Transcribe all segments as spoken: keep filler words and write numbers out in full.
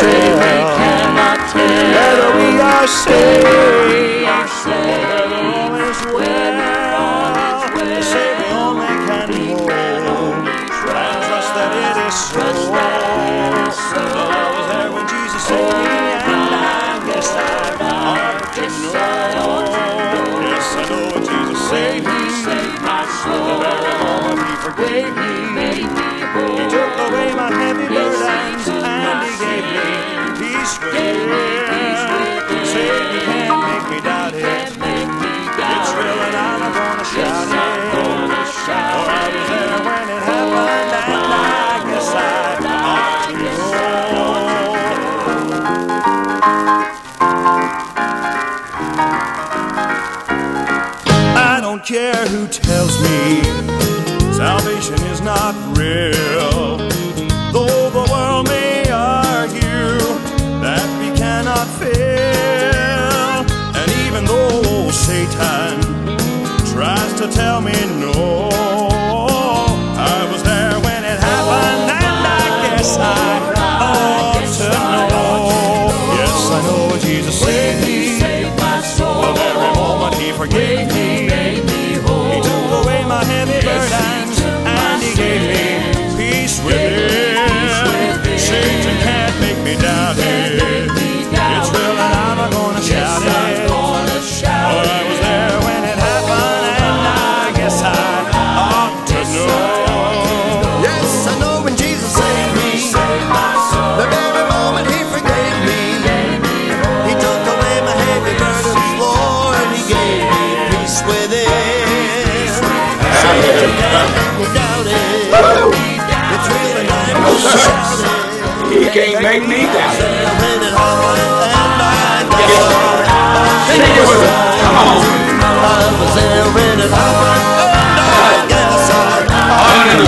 tell whether we are saved or whether all is well. The Savior only can hold. Trust that it is so. I was there when Jesus saved me, and I guess I ought to know. Yes, I know when Jesus saved me, the very moment He forgave me. He took away my heavy burdens, and He gave me peace within. Satan can't make me doubt it. It's real and I'm gonna shout it. Oh, I was there when it happened, and I guess I ought to know. I don't care who tells me salvation is not real, though the world may argue that we cannot fail. And even though Satan tries to tell me no, I was there when it happened, and I guess I ought to know. Yes, I know Jesus saved me. The very moment He forgave me, He took away my heavy burdens, and He gave me peace within. Satan can't make me doubt it. It's real and I'm gonna shout it. Oh, I was there when it happened, and I guess I ought to know. Yes, I know when Jesus saved me, the very moment He forgave me, He took away my heavy burdens, Lord, and He gave me peace within. Satan can't make me doubt it. It's real and I'm gonna shout it. He can't make me doubt it. When it happened, and I guess I Sing it with us. Come on. I was there when it happened, and I guess I ought to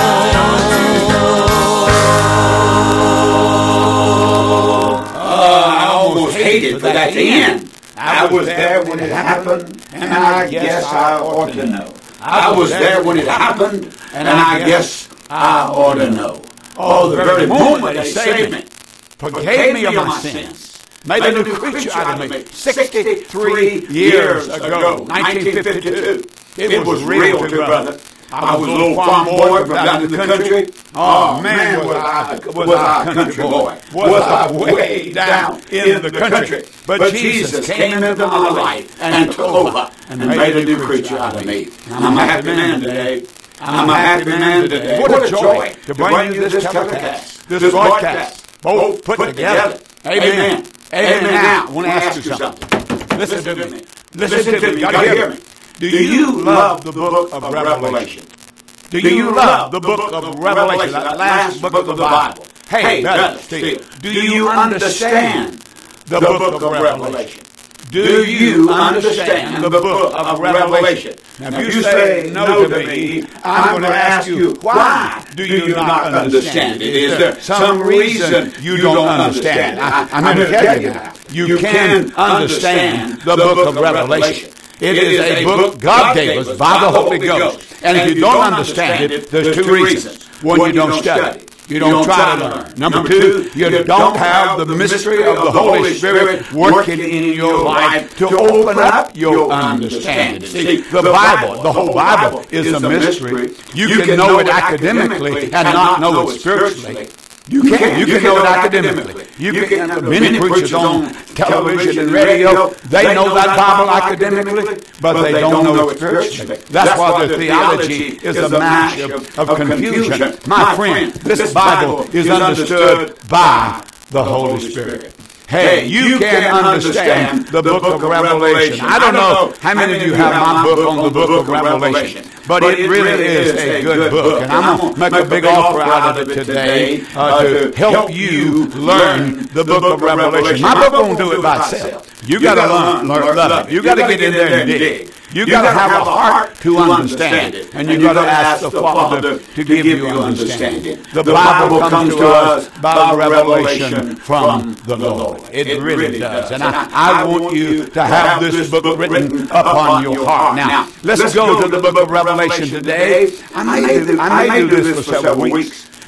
know. Uh, I almost hated for that to end. I was there when it happened, and I guess I ought to know. I was there when it happened, and I guess I ought to know. Oh, the very moment He saved me, forgave me of my sins, made a new creature out of me. sixty-three years ago, nineteen fifty-two. It was real too, brother. I was a little farm boy from down in the country. Oh, man, was I, was I a country boy. Was I way down in the country. But Jesus came into my life and took over and made a new creature out of me. I'm a happy man today. I'm a happy man today. What a joy to bring you this telecast, this broadcast, both put together. Amen. Amen. Now, I want to ask you something. Listen to me. Listen to me. You got to hear me. Do you love the book of Revelation? Do you love the book of Revelation, that last book of the Bible? Hey, brother, Steve, do you understand the book of Revelation? Do you understand the book of Revelation? Now, if you say no to me, I'm going to ask you, why do you not understand it? Is there some reason you don't understand it? I, I'm going to tell you now. You can understand the book of Revelation. It is a book God gave us by the Holy Ghost. And if you don't understand it, there's two reasons. One, you don't study. You don't try to learn. Number two, you don't have the mystery of the Holy Spirit working in your life to open up your understanding. See, the Bible, the whole Bible is a mystery. You can know it academically and not know it spiritually. You can. You can know it academically. You can. Many preachers on television and radio, they know that Bible academically, but they don't know it spiritually. That's why their theology is a mash of, of confusion. My friend, this Bible is understood by the Holy Spirit. Hey, you can understand the book of Revelation. I don't know how many of you have my book on the book of Revelation, but it really is a good book. And I'm going to make a big offer out of it today uh, to help you learn the book of Revelation. My book won't do it by itself. You got to learn, learn, love it. You got to get in there and dig. You got to have a heart to understand it, and you got to ask the Father to give you understanding. The Bible comes to us by revelation from the Lord. It really does, and I, I want you to have this book written upon your heart. Now, let's go to the book of Revelation today. I may do, I may do this for several weeks.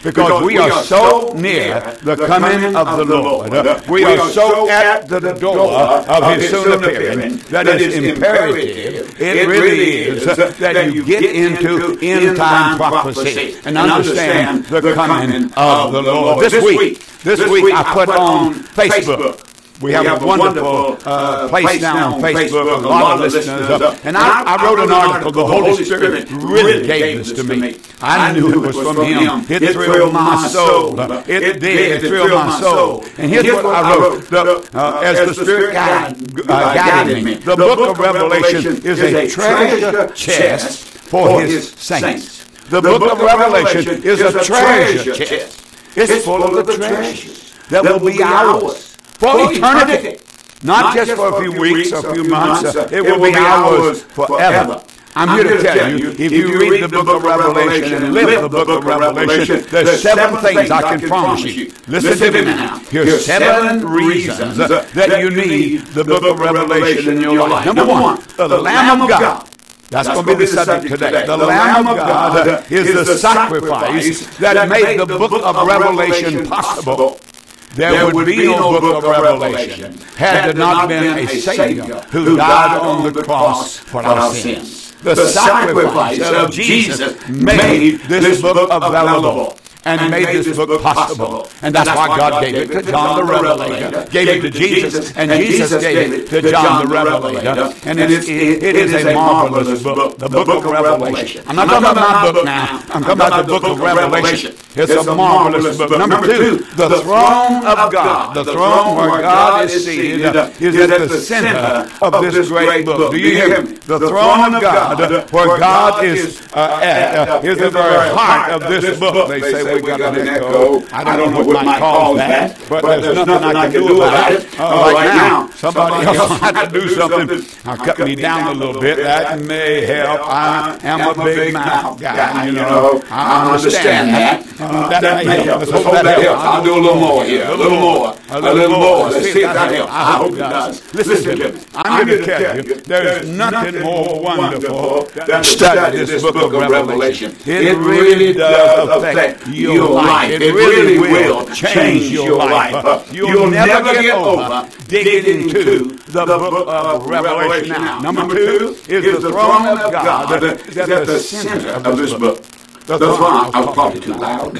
Because we are so near the coming of the Lord. We are so at the door of His soon appearing that it's imperative, it really is, that you get into end-time prophecy and understand the coming of the Lord. This week, this week I put on Facebook. We have, we have a wonderful, wonderful uh, place now on Facebook, a lot of listeners. Uh, and I, I wrote an article, The Holy Spirit really gave this to me. I knew it was from Him. It thrilled my soul. It did. It thrilled my soul. And here's what I wrote. The, uh, as the Spirit guide, uh, guided me, the book of Revelation is a treasure chest for His saints. The book of Revelation is a treasure chest. It's full of the treasures that will be ours. For eternity. Not just for a few weeks or a few months. It will be ours forever. I'm here to tell you, if you read the book of Revelation and live the book of Revelation, there's seven things I can promise you. Listen to me now. Here's seven reasons that you need the book of Revelation in your life. Number one, the Lamb of God. That's going to be the subject today. The Lamb of God is the sacrifice that made the book of Revelation possible. There would be no book of Revelation had there not been a Savior who died on the cross for our sins. The sacrifice of Jesus made this book available and made this book possible. And that's why God gave it to John the Revelator, gave it to Jesus, and Jesus gave it to John the Revelator. And it is, it is a marvelous book, the book of Revelation. I'm not talking about my book now. I'm talking about the book of Revelation. It's a marvelous book. Number two, the throne of God. The throne where God is seated is at the center of this great book. Do you hear me? The throne of God, where God is uh, at, is the very heart of this book. They say we got an echo. I don't know what might cause that, but there's nothing I can do about it. Right now, somebody else had to do something. Now cut me down a little bit. That may help. I am a big mouth guy, you know. I understand that. Uh, that, that may help. Let's hope that, that helps. I'll do a little more here. A little more. A little more. Let's see if that helps. I hope it does. Listen to me. I'm going to tell you, there's nothing more wonderful than studying this book of Revelation. It really does affect your life. It really will change your life. You'll never get over digging into the book of Revelation. Now, number two is the throne of God that's at the center of this book. That's why I was probably too loud.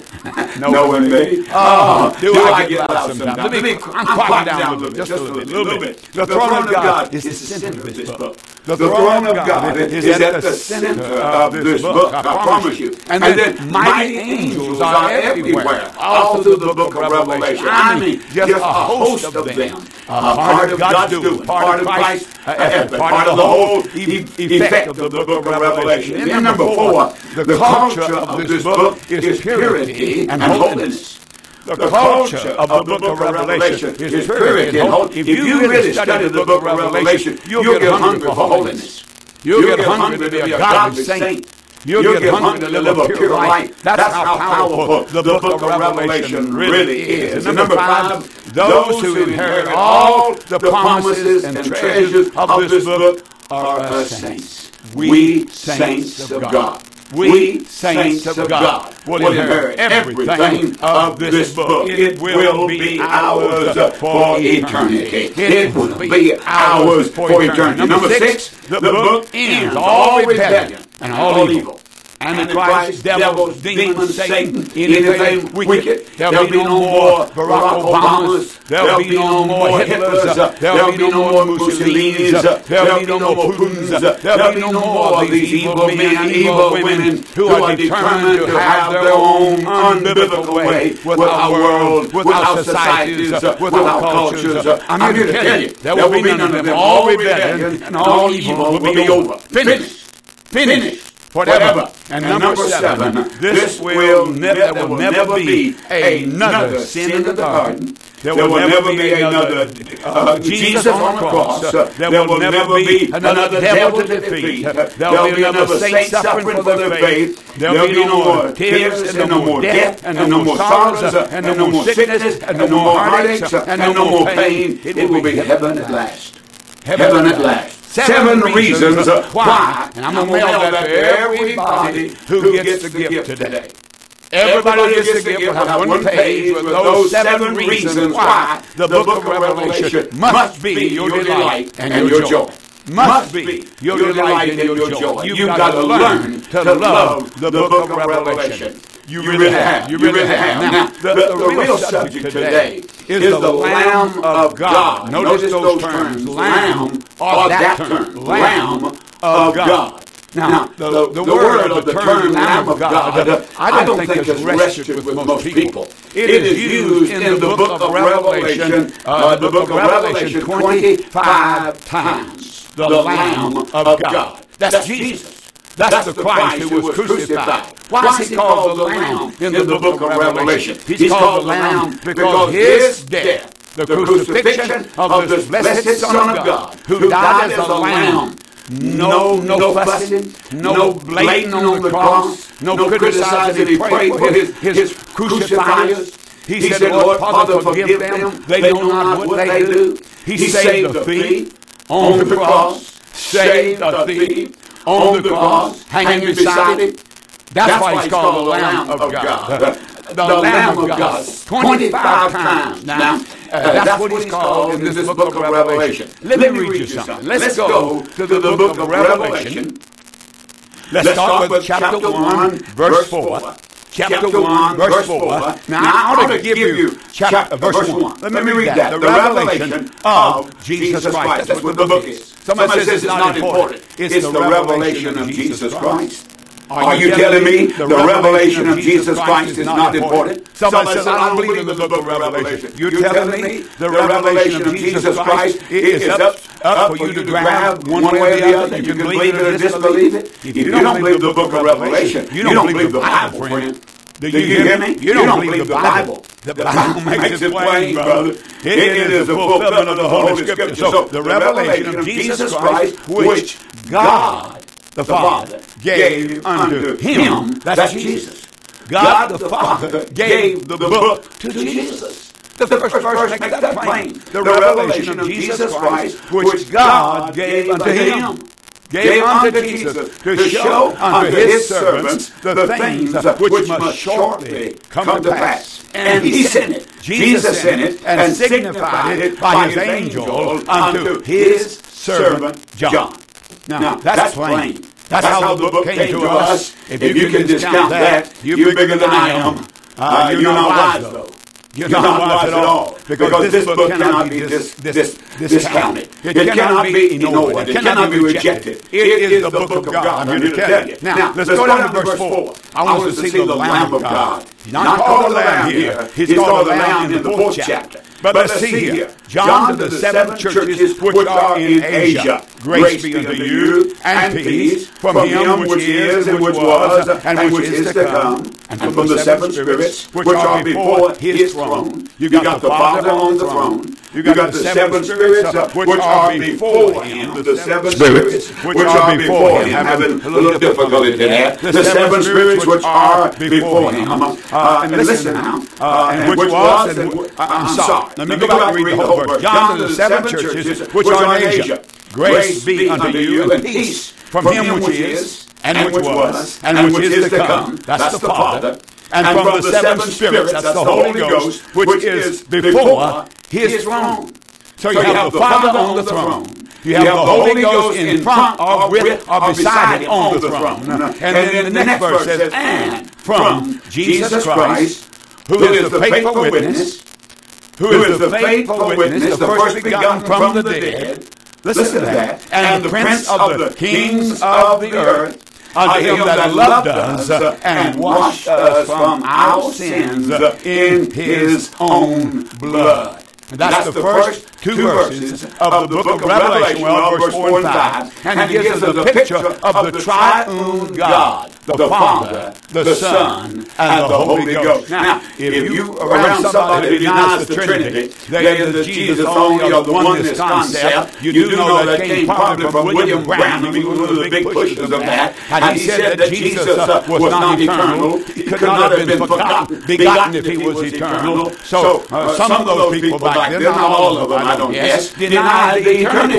Knowing me. Oh, do, do I, I get loud sometimes? Let me, I'm quieting down a little bit, just a little bit. Little bit. The throne of God is the center of this book. The throne of God is at the center of this book, I promise you. And then mighty angels are everywhere, all through the book of Revelation. I mean, just a host of them. Part of God's doing, part of Christ's effort, part of the whole effect of the book of Revelation. And number four, the culture of this book is purity and holiness. The culture of the book of Revelation is purity and holiness. If you really study the book of Revelation, you'll get hungry for holiness. You'll get hungry to be a godly saint. You'll get hungry to live a pure life. That's how powerful the book of Revelation really is. And number five, those who inherit all the promises and treasures of this book are us saints. We saints of God. We, saints of God, will inherit everything of this book. It will be ours for eternity. It will be ours for eternity. Number six, the book ends all rebellion and all evil. Antichrist, devils, demons, Satan, anything wicked. There'll be no more Barack Obamas. There'll be no more Hitlers. There'll be no more Mussolinis. There'll be no more Putins. There'll be no more of these evil men and evil women who are determined to have their own unbiblical way with our world, with our societies, with our cultures. I'm here to tell you, there will be none of them. All rebellion and all evil will be over. Finished. Finished. Forever. And, and number seven, this will ne- there will never be another sin in the garden. There will never be another uh, Jesus on the cross. There will never be another devil to defeat. There will be another saint suffering for their faith. There will be no more tears and no more death and no more sorrows and no more sickness and no more heartaches and no more pain. It will be heaven at last. Heaven at last. Seven reasons why. And I'm going to mail that to everybody who gets the gift today. Everybody who gets the gift will have one page with those seven reasons why the book of Revelation must be your delight and your joy. Must be your delight and your joy. You've got to learn to love the book of Revelation. You really have. You really have. Now, the, the, the real subject today is the Lamb of God. Notice those terms. Lamb, or that term. Lamb of God. Now, the, the, the word of the term Lamb of God, uh, I don't think is registered with most people. It is used in the book of Revelation, uh, the book of Revelation twenty-five times. The Lamb of God. That's Jesus. That's the Christ who was crucified. Why is he called the Lamb in the book of Revelation? He's called the Lamb because his death, the crucifixion of this blessed Son of God, who died as a lamb, No, no fussing, no blaming on the cross, no criticizing. He prayed for his, his crucifiers. He said, Lord, Father, forgive them. They know not what they do. He saved the thief on the cross, saved the thief on the cross, hanging beside him. That's why he's called the Lamb of God. The Lamb of God, twenty-five times. Now, uh, that's what he's called in this book of Revelation. Let me read you something. Let's go to the book of Revelation. Let's start with chapter one, verse four. Chapter one, verse four. Now, I ought to give you chapter, verse one. Let me read that. The revelation of Jesus Christ. That's what the book is. Somebody says it's not important. It's the revelation of Jesus Christ. Are you telling me the revelation of Jesus Christ is not important? Somebody says, I don't believe in the book of Revelation. You're telling me the revelation of Jesus Christ is up, up for you to grab one way or the other. You can believe it or disbelieve it. If you don't believe the book of Revelation, you don't believe the Bible, friend. Do you hear me? You don't believe the Bible. The Bible makes it plain, brother. It is the fulfillment of the Holy Scripture. So the revelation of Jesus Christ, which God the Father gave unto him, that's Jesus. God the Father gave the book to Jesus. The first verse makes that plain. The revelation of Jesus Christ, which God gave unto him. Gave unto Jesus to show unto his servants the things which must shortly come to pass. And he sent it. Jesus sent it and signified it by his angel unto his servant John. Now, now that's, that's plain. That's, that's how, how the book came to us. If you, you can discount that, you're bigger than I am. Uh, you're, you're not wise, though. You're, you're not wise at all. Because, because this book cannot be dis, dis, discounted. It, it cannot be ignored. It cannot be rejected. It is the book of God. I'm here to tell you. Now, let's go down to verse four. I want us to see the Lamb of God. He's not called the Lamb here. He's called the Lamb in the fourth chapter. But let's see here. John to the seven churches which are in Asia. Grace be unto you and peace from him which is and which was and which is to come, and from the seven spirits which are before his throne. You got the Father on the throne. You got the seven spirits which are before him. The seven spirits which are before him. Having a little difficulty there. The seven spirits which are before him. Uh, and listen now. Uh, and which was and uh, I'm sorry. Let me go back and read the whole verse. John to the seven churches which are in Asia. Grace be unto you and peace from him which is and which was and which is to come. That's the Father. And from the seven spirits, that's the Holy Ghost, which is before his throne. So you have the Father on the throne. You have the Holy Ghost in front or with or beside him on the throne. And then the next verse says, and from Jesus Christ, who is the faithful witness, who is the faithful witness, the first begotten from the dead. Listen to that. And the Prince of the kings of the earth, unto him that loved us and washed us from our sins in his own blood. And that's, that's the first two verses of the book of Revelation, well, verse four and five. And he gives us a picture of the triune God, the Father, the Son, and the Holy Ghost. Now, if you around somebody who denies the Trinity, they are the Jesus only or the oneness concept, you do know that came probably from William Branham. He was one of the big pushers of that. And he said that Jesus uh, was not eternal. He could not have been forgotten, begotten if he was eternal. So uh, some of those people back then, not all of them, I don't guess, denied the eternity.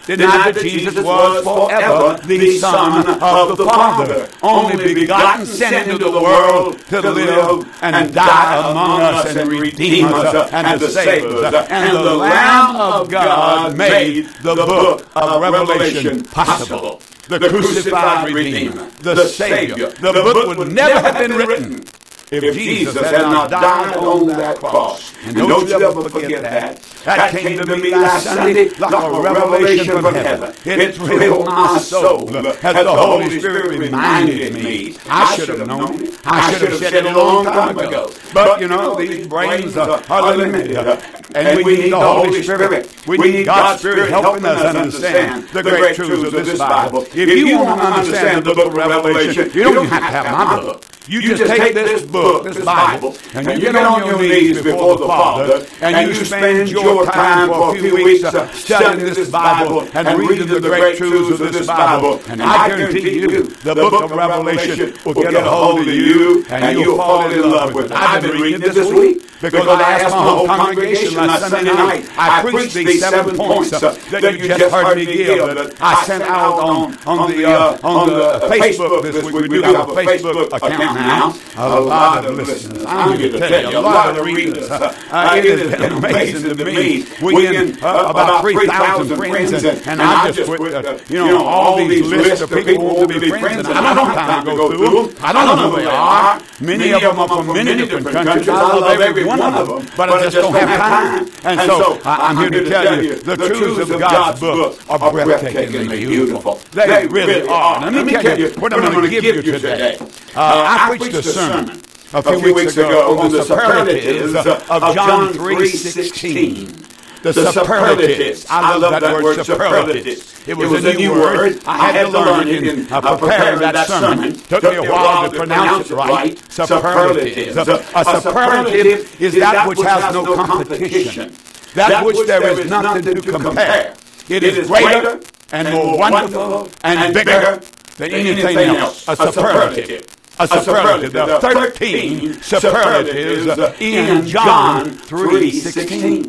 denied that Jesus was forever the Son of the Father, only begotten, sent into the world to live and die among us and redeem us and to save us. And the Lamb of God made the book of Revelation possible. The crucified Redeemer, the Savior. The book would never have been written if Jesus had not died on that cross. And don't you ever forget that. That came to me last Sunday like a revelation from heaven. It thrilled my soul as the Holy Spirit reminded me. I should have known it. I should have said it a long time ago. But, you know, these brains are, are limited. And we need the Holy Spirit. We need God's Spirit helping us understand the great truths of this Bible. If you want to understand the book of Revelation, you don't have to have my book. You just take this book, this Bible, and you get on your knees before the Father, and you spend your time for a few weeks studying this Bible and reading the great truths of this Bible. And I guarantee you, the book of Revelation will get a hold of you, and you'll fall in love with it. I've been reading it this week because I asked my whole congregation last Sunday night. I preached these seven points that you just heard me give that I sent out on on the uh, on the Facebook this week. We do have a Facebook account now. A lot of listeners. I'm here to tell you, a lot of readers. Uh, uh, it has been amazing to me. We get uh, about three thousand friends, and, and I just put, uh, you know, all these lists of people who want to be friends, and I don't have time to go through them. I don't know who they are. Many of them are from many different countries. I love every one of them, but I just don't have time. And so I'm here to tell you, the truths of God's book are breathtakingly beautiful. They really are. Let me tell you what I'm going to give you today. Uh, I preached a sermon a few, a few weeks ago on the superlatives of John three sixteen. The superlatives. I love that word superlatives. It was a new word. I had to learn it in preparing that sermon. Took me a while to pronounce it right. Superlatives. A superlative is that which has no competition. That which there is nothing to compare. It is greater and more wonderful and bigger than anything else. A superlative. A superlative. There are thirteen superlatives in John three sixteen.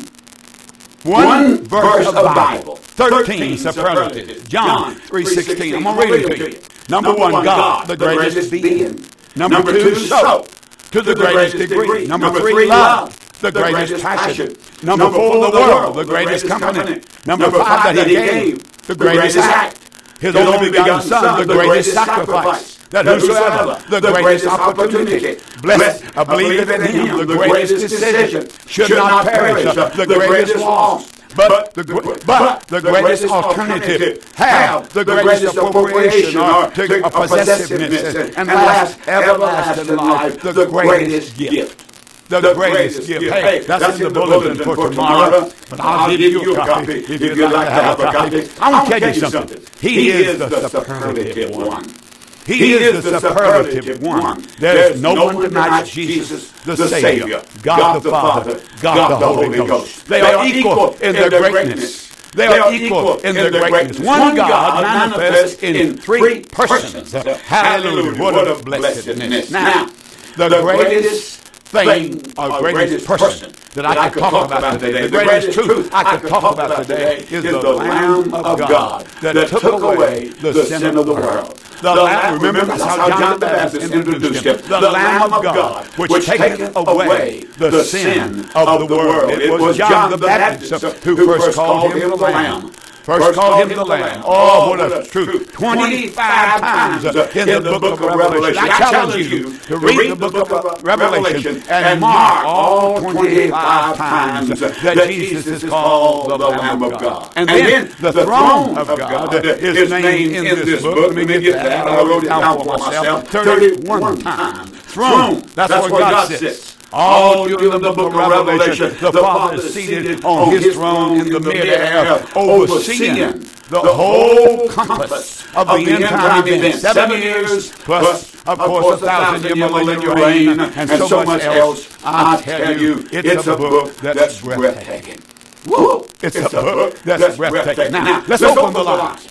One verse of the Bible. Thirteen superlatives. John three sixteen. I'm going to read it to you. Number one, God, the greatest being. Number two, so, to the greatest degree. Number three, love, the greatest passion. Number four, the world, the greatest company. Number five, that he gave, the greatest act. His only begotten Son, the greatest sacrifice. That whosoever, the greatest opportunity, blessed, uh, believeth in him, the greatest decision, should not perish, the greatest loss, but the, but the greatest alternative, have the greatest appropriation or to, uh, possessiveness, and last, everlasting life, the greatest gift. The, the greatest gift. Hey, that's, that's in the bulletin for tomorrow, but I'll give you a copy if you'd like to have a copy. I want to tell you something. He is the superlative one. He is the superlative one. There is no one to match Jesus, the Savior, God the Father, God the Holy Ghost. They are equal in their greatness. They are equal in their greatness. One God manifests in three persons. Hallelujah. What a blessedness. Now, the greatest thing or greatest person that I could talk about today, the greatest truth I could talk about today is the Lamb of God that took away the sin of the world. The Lamb, remember that's how John the Baptist introduced him. The Lamb of God, which taketh away the sin of the world. It was John the Baptist who first called him the Lamb. First called him the Lamb. Oh, what a truth. twenty-five times in the book of Revelation. I challenge you to read the book of Revelation and mark all twenty-five times that Jesus is called the Lamb of God. And then the throne of God is named in this book. Let me get that. I wrote it down for myself. thirty-one times. Throne. That's where God sits. All through the book of Revelation, the Father is seated on his throne in the mid-air, overseeing the whole compass of the end-time events. Seven years plus, of course, a thousand-year millennial reign, and so much else. I tell you, it's a book that's breathtaking. Woo! It's a book that's breathtaking. Now, let's open the lines.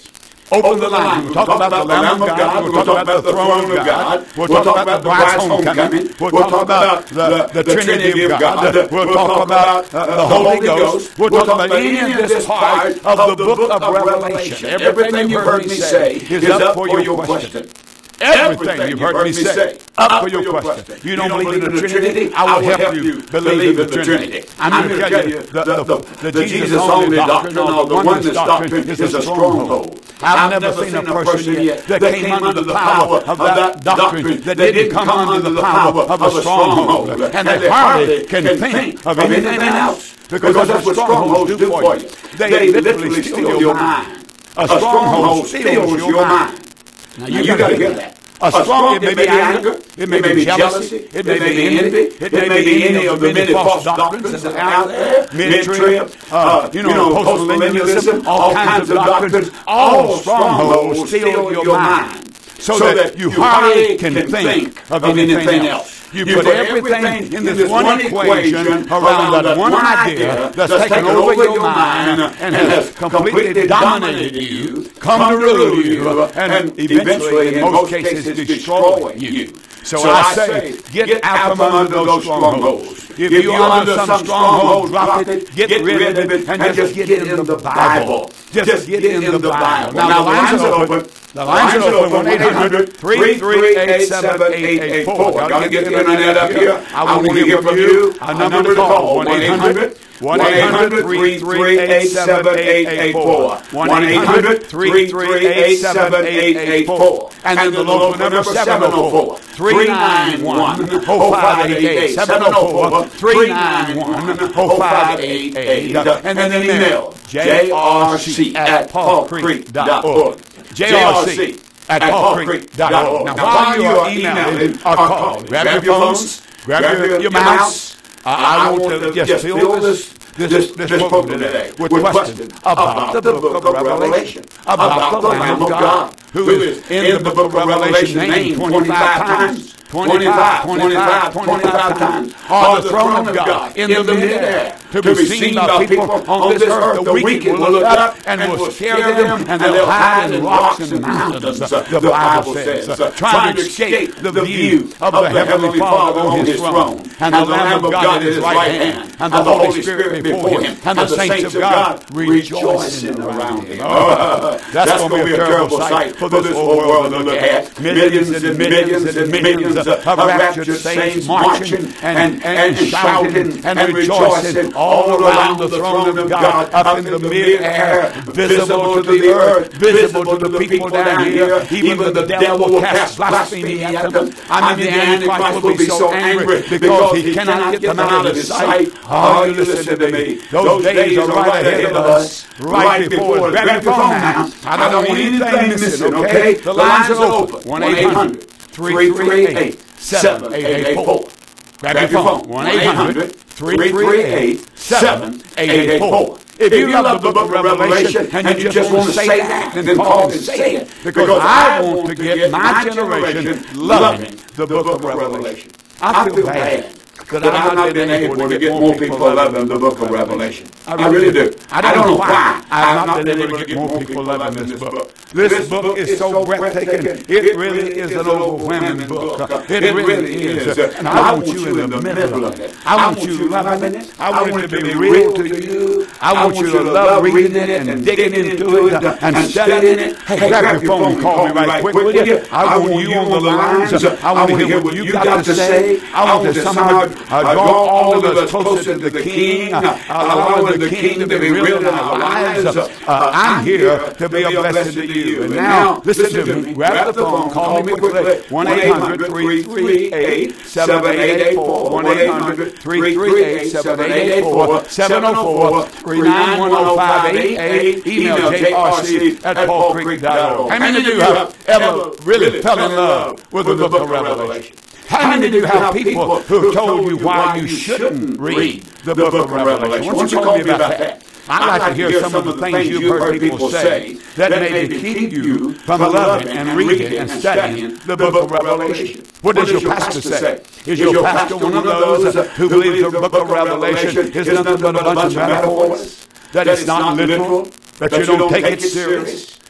Open the line. We'll talk about the Lamb of God. We'll talk about the throne of God. We'll talk about the bride's homecoming. We'll talk about the, the Trinity of God. We'll talk about uh, the Holy Ghost. We'll talk about any of this part of the book of Revelation. Everything you've heard me say is up for your question. Everything you've heard me say, up for your question. You don't believe in the Trinity? I will help you believe in the Trinity. I'm going to tell you the, the, the Jesus-only doctrine or the oneness doctrine is a stronghold. I've never seen a person yet that came under the power of that doctrine, that didn't come under the power of a stronghold. And they hardly can think of anything else, because that's what strongholds do for you. They literally steal your mind. A stronghold steals your mind. Now you, you got to hear that. A, a strong, strong, it may be anger, it may be jealousy, it may be envy, it may be any of the many false doctrines that are out there, mid-trib, uh, you know, post-millennialism, all kinds of doctrines. All strongholds steal your mind so that you hardly can think of anything else. You, you put, put everything, everything in this, this one, one equation around that one idea that's taken over your mind and has completely dominated you, come to rule you, and eventually, in most cases, destroy you. So, so I say, get, get out from under those strongholds. If, if you're under some stronghold, drop it, get, get rid of it, and just get in the Bible. Just get in the Bible. Now, the lines are open. The lines are open. one eight hundred, three three eight, seven eight eight four. Y'all get the internet up here. I want to hear from you. A number to call, one eight hundred, three three eight, seven eight eight four. one eight hundred, three three eight, seven eight eight four. And then the local number, seven oh four, three nine one, oh five eight eight. seven oh four, three nine one, oh five eight eight. And then an email, J R C at paul creek dot org. J R C at paul creek dot org. Now, while you are emailing or calling, grab your phones, grab your, your mouse. Uh, I want to just fill this this, this program today with questions about the book of Revelation, about the Lamb of God, who is in the book of Revelation named twenty-five times. twenty-five, twenty-five, twenty-five times. Or the throne of God in the midair, to be seen by people on this earth. The wicked will look up and will scare them, and they'll hide in rocks and mountains, the Bible says, trying to escape the view of the Heavenly Father on His throne, and the Lamb of God at His right hand, and the Holy Spirit before Him, and the saints of God rejoicing around Him. That's going to be a terrible sight for this whole world to look at. Millions and millions and millions of raptured saints marching and, and, and shouting and rejoicing all around the throne of God, up in the mid-air, visible to the earth, visible to the people down here. Even the devil will cast blasphemy at them. I mean, the Antichrist will be so angry because he cannot get them out of his sight. Oh, you listen to me. Those days are right ahead of us, right before us. Grab your phone now. I don't want anything missing, okay? The lines are open. one eight hundred, three three eight, seven eight eight four. Grab your phone. one eight hundred, three three eight, seven eight eight four. If you love the book of Revelation and you just want to say that, then call and say it. Because I want to get my generation loving the book of Revelation. I feel bad that I've not been able to get more people loving the book of Revelation. I really do. I don't know why I've not been able to get more people loving this book. This book is so breathtaking. It really is an overwhelming book. It really is. And I want you in the middle of it. I want you loving it. I want it to be real to you. I want you to love reading it and digging into it and studying it. Hey, grab your phone and call me right quick, will you? I want you on the lines. I want to hear what you got to say. I want to somehow Uh, draw all of us closer to the King, uh, allowing the King to be real in our lives. Uh, uh, I'm here to be a blessing to you. And now, listen to me. Grab the phone. Call me quickly. one eight hundred, three three eight, seven eight eight four. one eight hundred, three three eight, seven eight eight four. seven oh four, three nine one, oh five eight eight. Email J R C at paul creek dot org. How many of you have ever really fell in love with the book of Revelation? How many of you have people who told you why you shouldn't read the book of Revelation? Why don't you call me about that? I'd like to hear some of the things you've heard people say that maybe keep you from loving and reading and studying the book of Revelation. What does your pastor say? Is your pastor one of those who believes the book of Revelation is nothing but a bunch of metaphors? That it's not literal? That you don't take it serious?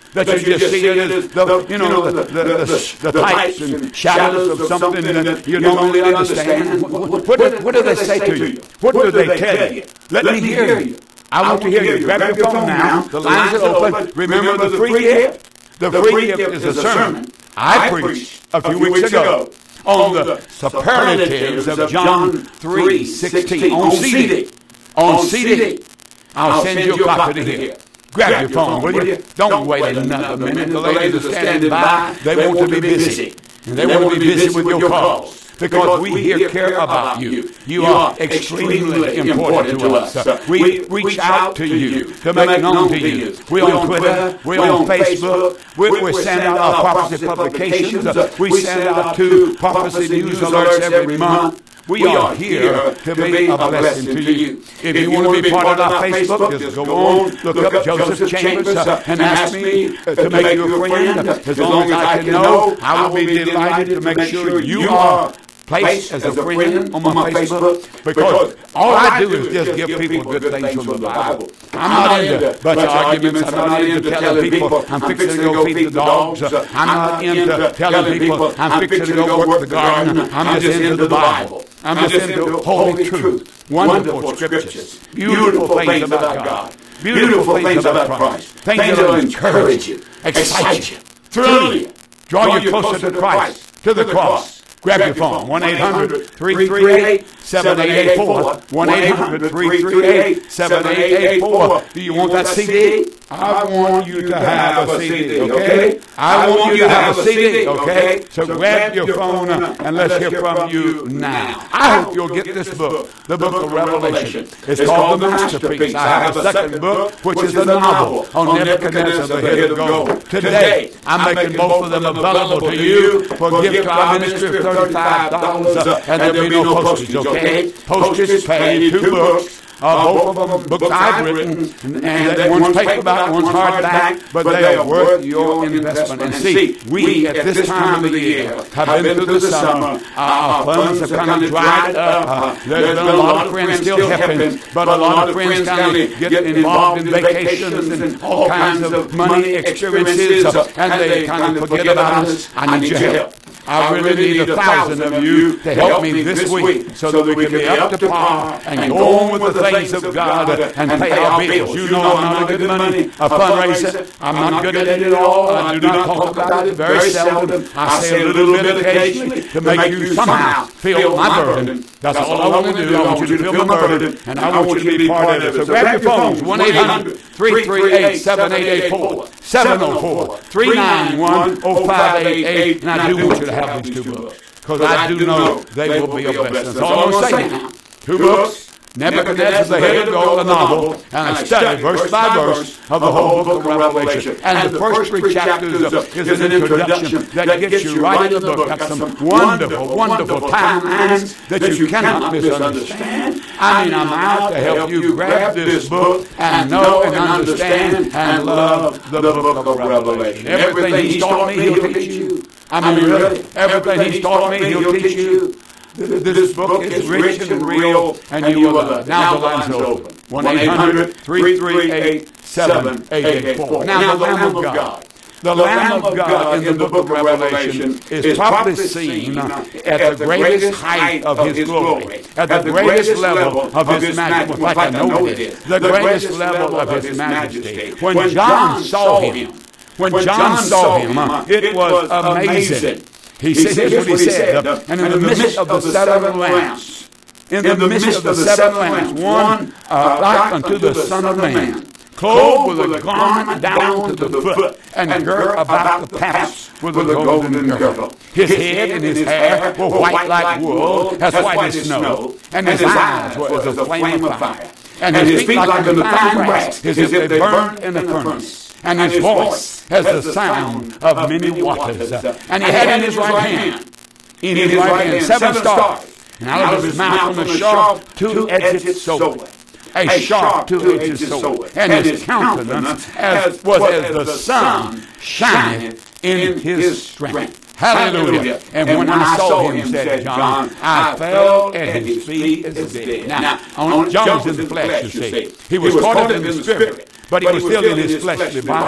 that you just see it as the, you know, the, the, the, the, the types and shadows of something that you don't really understand. What, what, do, what do they say to you? What do they tell you? Let me hear you. I want to hear you. Grab your phone now. The lines are open. Remember the free gift? The free gift is a sermon I preached a few weeks ago on the superlatives of John three sixteen on C D. On C D. I'll send you a copy to here. Grab your phone, will you? Don't wait another minute. The ladies are standing by. They want to be busy. And they want to be busy with your calls. Because we here care about you. You are extremely important to us. We reach out to you to make known to you. We're on Twitter. We're on Facebook. We send out our prophecy publications. We send out two prophecy news alerts every month. We are here to be a blessing to you. If you want to be part of our Facebook, just go on, look up Joseph Chambers and ask me to make you a friend. As long as I can know, I will be delighted to make sure you are placed as a friend on my Facebook, because all I do is just give people good things from the Bible. I'm not into a bunch of arguments. I'm not into telling people I'm fixing to go feed the dogs. I'm not into telling people I'm fixing to go work the garden. I'm just into the Bible. I'm just into holy truth, wonderful scriptures, beautiful things about God, beautiful things about Christ, things that will encourage you, excite you, thrill you, draw you closer to Christ, to the cross. Grab your phone, one eight hundred three three eight seven eight eight four, one eight hundred three three eight seven eight eight four. Do you want that C D? I want you to have a C D, okay? I want you to have a C D, okay? So grab your phone and let's hear from you now. I hope you'll get this book, the book of Revelation. It's called The Masterpiece. I have a second book, which is a novel on Nebuchadnezzar, the head of gold. Today, I'm making both of them available to you for gift to our ministry of thirty-five dollars, and there'll be no postage, okay? Postage is paid, two books. Uh, both of them books I've written, and, and that one's paperback, one's hardback, but they are worth your investment. And see, we at this time of the year have been through the summer. Our funds have kind of dried up. Uh, there's been a lot of friends still helping, but a lot of friends kind of get involved in vacations and all kinds of money experiences, and they kind of forget about us. I need your help. I really need a thousand of you to help me this week so that we can be up to par and go on with the things of God and pay our bills. You know I'm not a good money a fundraiser. I'm not good at it at all. I do not talk about it very seldom. I say a little bit occasionally to make you somehow feel my burden. That's all I want to do. I want you to feel my burden, and I want you to be part of it. So grab your phones, one eight hundred three three eight seven eight eight four, seven oh four three nine one oh five eight eight, and I do want you to have these two books, because I do know they will be a blessing. That's all I'm going to say now. Two books, Nebuchadnezzar, the head of gold, a novel, and I study verse by verse of the whole book of Revelation. And the first three chapters is an introduction that gets you right in the book. Got some wonderful, wonderful timelines that you cannot misunderstand. I mean, I'm out to help you grab this book and know and understand and love the book of Revelation. Everything he's taught me, he'll teach you. I mean, really, everything he's taught me, he'll teach you. This book is rich and real, and you will love it. Now the lines are open. one eight hundred three three eight seven eight eight four. Now the Lamb of God. The Lamb of God in the book of Revelation is probably seen at the greatest height of His glory, at the greatest level of His majesty. Like I know it is. The greatest level of His majesty. When John saw Him, when John saw Him, it was amazing. He said, here's what he said, and in the midst of the seven lamps, in the midst of the seven lamps, one uh, like unto the Son of Man, clothed with a garment down to the foot, and girt about the paps with a golden girdle. His head and his hair were white like wool, as white as snow, and his eyes were as a flame of fire, and his feet like unto fine brass, as if they burned in a furnace. And his voice has the sound of many waters. And he had in his right hand, in his right hand, seven stars. And out of his mouth from a sharp, two-edged sword. A sharp, two-edged sword. And his countenance as was as the sun shineth in his strength. Hallelujah. And when I saw him, said John, I fell at his feet as dead. Now, John was in the flesh, you see. He was caught up in the spirit, but he was still in his fleshly body.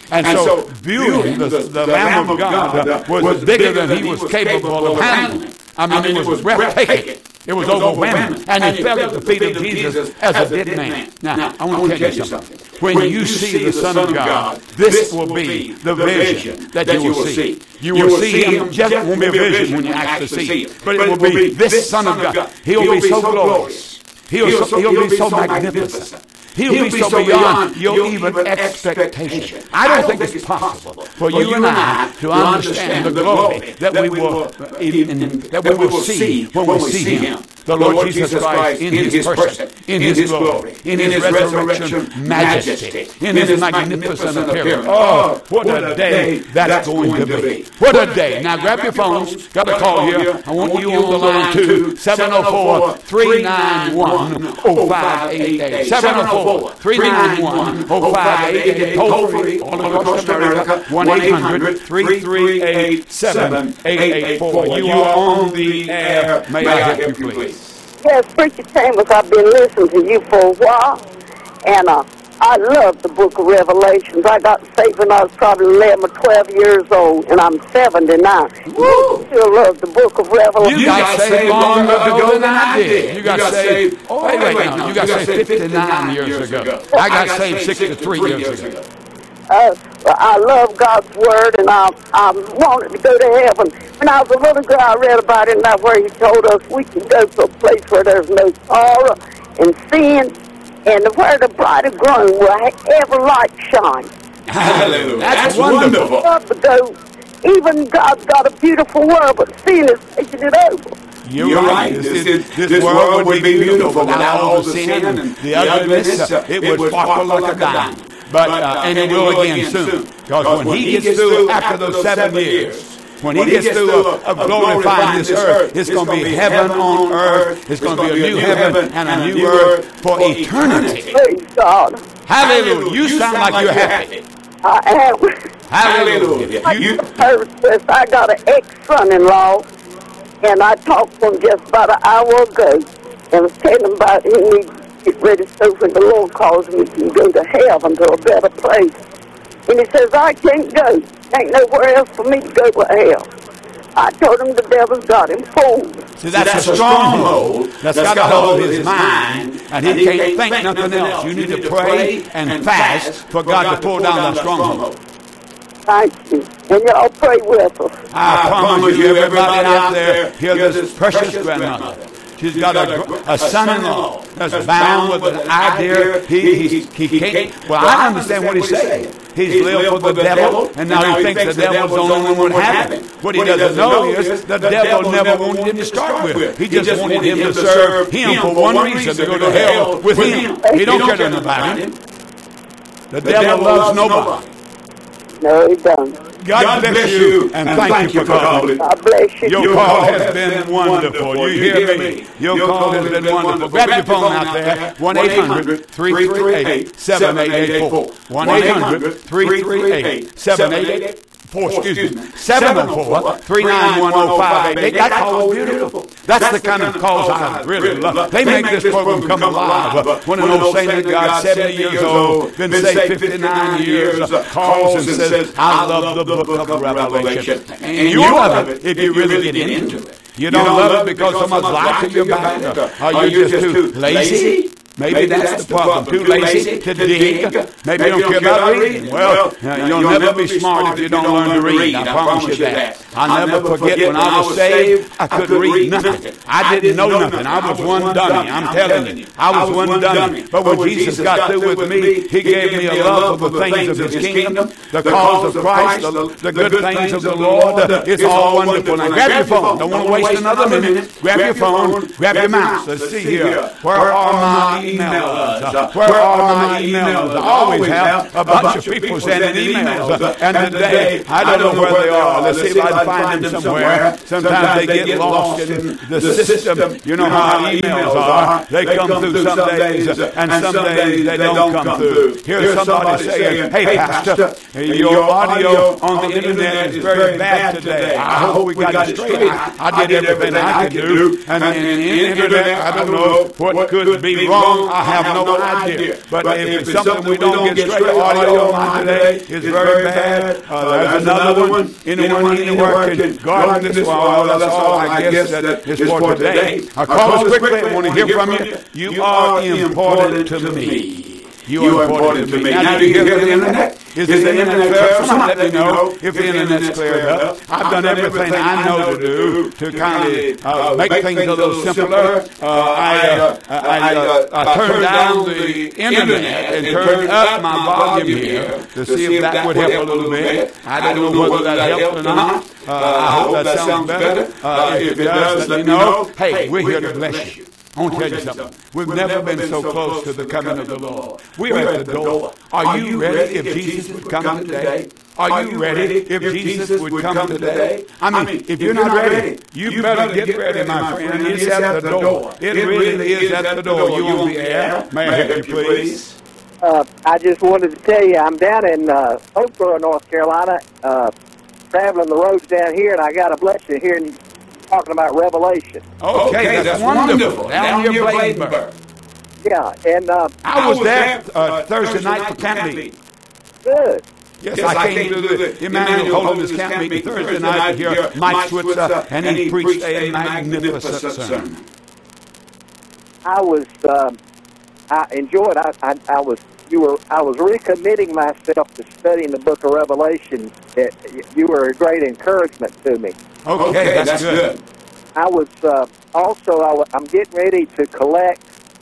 And so viewing the, the Lamb of God was bigger than he was capable of handling. I mean, it was breathtaking. It was overwhelming. And he fell at the feet of Jesus as a dead man. Now, I want to tell you something. When you see the Son of God, this will be the vision that you will see. You will see him, just it won't be a vision when you actually see it, but it will be this Son of God. He'll be so glorious. He'll, so, he'll be so magnificent. He'll, He'll be, be so beyond your even expectation. I don't think it's possible for you and I to understand the glory that we will, in, that we will see when we see Him. The Lord Jesus Christ in His person, in His glory, in His resurrection majesty, in His magnificent appearance. Oh, what a day that's going to be. What a day. Now grab your phones. Got a call here. I want you on the line too. seven oh four, three nine one, oh five eight eight. seven oh four, three nine one, oh five eight eight. Toll free all across America. one eight hundred, three three eight, seven eight eight four. You are on the air. May I help you, please? Yes, Preacher Chambers, I've been listening to you for a while, and uh, I love the book of Revelations. I got saved when I was probably eleven or twelve years old, and I'm seventy-nine. Woo! Still love the book of Revelations. You got saved longer ago than I did. You got saved, oh, wait, wait, wait, you got saved fifty-nine years ago. I got saved sixty-three years ago. Uh, I love God's Word, and I, I wanted to go to heaven. When I was a little girl, I read about it, and that's where He told us we can go to a place where there's no sorrow and sin, and where the bride of groom will ever light shine. Hallelujah. That's wonderful. I love to go. Even God's got a beautiful world, but sin is taking it over. You're, You're right. right. This, This, this, this, this world, world would be beautiful without all the sin and and the ugliness. Uh, it would sparkle like a diamond. But, uh, and it will again soon. Because when He gets through after those seven years, when He gets through of, of glorifying this earth, it's going to be heaven on earth. It's going to be a new heaven and a new earth for eternity. Praise God. Hallelujah. You sound like you're happy. I am. Hallelujah. Like You, the first says, I got an ex-son-in-law, and I talked to him just about an hour ago, and was telling him about he needs to get ready so when the Lord calls me, he can go to heaven, to a better place. And he says, I can't go. Ain't nowhere else for me to go but hell. I told him the devil's got him fooled. see, that's, that's a stronghold that's got a hold of his mind, and he can't think nothing else. You need to pray and fast for God to pull down that stronghold. Thank you. And y'all pray with us. I promise you, everybody out there, hear this precious grandmother. She's got a, a son-in-law that's bound with an idea. He, he, he can't. Well, I understand what he's saying. He's lived for the devil, and now he thinks the devil's the only one who would have him. What he doesn't know is the devil never wanted him to start with. He just wanted him to serve him for one reason, to go to hell with him. He don't care nothing about him. The devil loves nobody. No, he doesn't. God, God bless, bless you, and, and thank, thank you for calling. God bless you. Your call has been wonderful. You hear me? Your call has been wonderful. Grab your phone out there. one eight hundred, three three eight, seven eight eight four. one eight hundred, three three eight, seven eight eight four. Excuse me. seven oh four, three nine one, oh five eight eight. That call was beautiful. That's the kind of calls I really love. They make this program come alive. When an old saint of God, seventy years old, been saved fifty-nine years, calls and says, I love the book of Revelation. And you love it if you really get into it. You don't love it because someone's lied to you about it. Are you just too lazy? Maybe, Maybe that's, that's the problem. Too lazy to dig. Maybe you don't care about reading. Well, uh, you'll never be smart if you don't learn to read. I promise you that. I'll never forget when I was saved, I couldn't read nothing. I didn't know nothing. I was one dummy. I'm telling you. I was one dummy. But when Jesus got through with me, He gave me a love for the things of His kingdom, the cause of Christ, the, the good things of the Lord. It's all wonderful. Now grab your phone. Don't want to waste another minute. Grab your phone. Grab your mouse. Let's see here. Where are my emails? Uh, where are my emails? I always have a bunch of people sending emails. Uh, and today, I don't know where they are. Let's see if I can find them somewhere. Sometimes they get lost in the system. You know how emails are. They come through some days, and some days they don't come through. Here's somebody saying, hey, Pastor, your audio on the internet is very bad today. I hope we got it straight. I, I did everything I could do. And in the internet, I don't know what could be wrong wrong, I have no idea. But if it's something we don't get straight, audio line today is very bad. Uh, there's another one. Anyone anywhere can garden this one. That's all I guess that is for today. I call us quickly. I want to hear from you. You are important to me. You are important to me. Now, do you hear the internet? Is the internet clear up? Somebody let me know if the internet's cleared up. I've done everything I know to do to kind of uh, make things a little simpler. Uh, I, uh, I, uh, I turned down the internet and turned up my volume here to see if that would help a little bit. I don't know whether that helped or not. Uh, I hope that sounds better. Uh, if it does, let me know. Hey, we're here to bless you. I want to tell you something. We've never been so close to the coming of the Lord. We're at the door. Are you ready if Jesus would come today? Are you ready if Jesus would come today? I mean, if you're not ready, you better get ready, my friend. It's at the door. It really is at the door. You on the air? May I help you, please? Uh, I just wanted to tell you, I'm down in uh, Oakboro, North Carolina, uh, traveling the roads down here, and I got to bless you here and talking about Revelation. Okay, okay that's, that's wonderful. wonderful. Down near Bladenburg. Yeah, and uh, I was there uh, Thursday night for camp meeting. Good. Yes, yes, I came to the Emmanuel Holiness camp meeting Thursday night to hear Mike Switzer, and he preached a magnificent sermon. I was, um, I enjoyed. I, I, I was. You were. I was recommitting myself to studying the Book of Revelation. It, you were a great encouragement to me. Okay, okay that's, that's good. good. I was uh, also. I w- I'm getting ready to collect.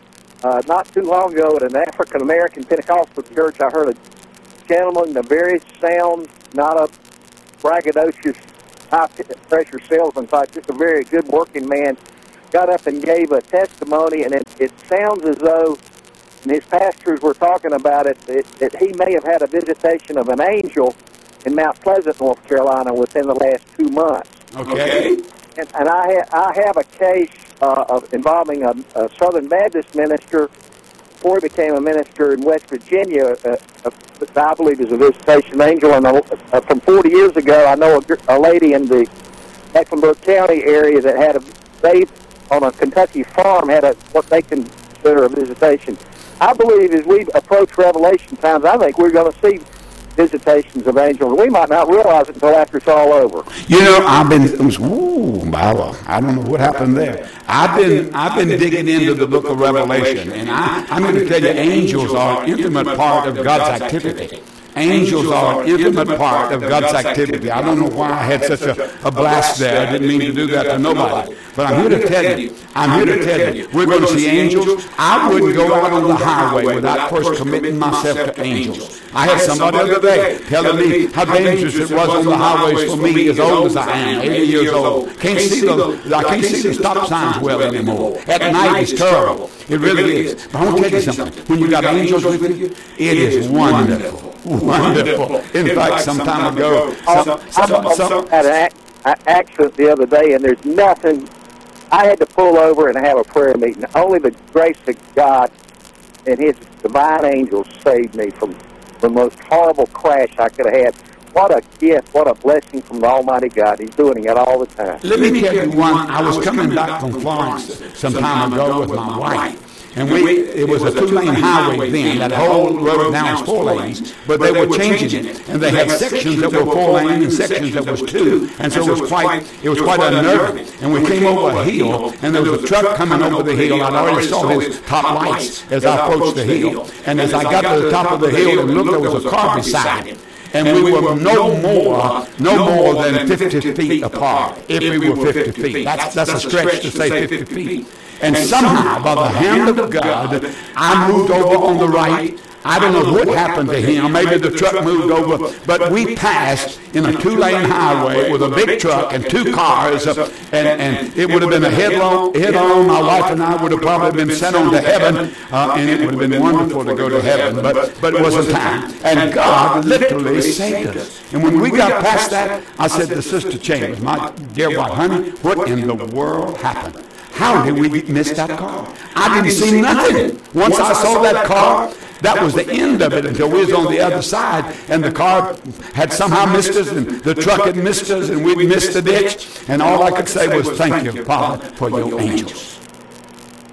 Uh, not too long ago, at an African American Pentecostal church, I heard a gentleman, the very sound, not a braggadocious, high pressure salesman type, just a very good working man, got up and gave a testimony, and it, it sounds as though. And his pastors were talking about it, that, that he may have had a visitation of an angel in Mount Pleasant, North Carolina, within the last two months. Okay. And, and I, ha- I have a case uh, of involving a, a Southern Baptist minister before he became a minister in West Virginia. Uh, uh, I believe is a visitation angel. And uh, from forty years ago, I know a, a lady in the Mecklenburg County area that had a, they on a Kentucky farm had a what they consider a visitation. I believe as we approach Revelation times, I think we're going to see visitations of angels. We might not realize it until after it's all over. You know, I've been, ooh, I don't know what happened there. I've been, I've been digging into the book of Revelation, and I, I'm going to tell you, angels are an intimate part of God's activity. Angels are an intimate part of God's activity. I don't know why I had such a, a blast there. I didn't mean to do that to nobody. But I'm here to tell you, I'm here to tell you, we're going to see angels. I wouldn't go out on the highway without first committing myself to angels. I had somebody the other day telling me how dangerous it was on the highways for me as old as I am, eighty years old. Can't see the, I can't see the stop signs well anymore. At night it's terrible. It really is. But I want to tell you something. When you got angels with you, it is wonderful. Wonderful. In fact, some time ago, some, some, some, had an a- accident the other day, and there's nothing. I had to pull over and have a prayer meeting. Only the grace of God and His divine angels saved me from the most horrible crash I could have had. What a gift, what a blessing from the Almighty God. He's doing it all the time. Let me tell you one. I was coming back from Florence some time ago with my wife. And we, it was a two-lane highway then. That whole road now is four lanes, but they were changing it, and they had sections that were four lane and sections that was two, and so it was quite, it was quite unnerving. And we came over a hill, and there was a truck coming over the hill. I already saw his top lights as I approached the hill, and as I got to the top of the hill and looked, there was a car beside him. And we were no more, no more than fifty feet apart, if we were fifty feet. That's, that's a stretch to say fifty feet. And somehow, by the hand of God, I moved over on the right. I don't know what happened to him. Maybe the truck moved over. But we passed in a two-lane highway with a big truck and two cars. And, and it would have been a head-on. Head-on. My wife and I would have probably been sent on to heaven. Uh, and it would have been wonderful to go to heaven. But, but it wasn't time. And God literally saved us. And when we got past that, I said to Sister Chambers, my dear wife, honey, what in the world happened? How did we miss that car? I didn't see nothing. Once I saw that car, that was the end of it until we was on the other side, and the car had somehow missed us, and the truck had missed us, and we'd missed the ditch, and all I could say was, thank you, Father, for your angels.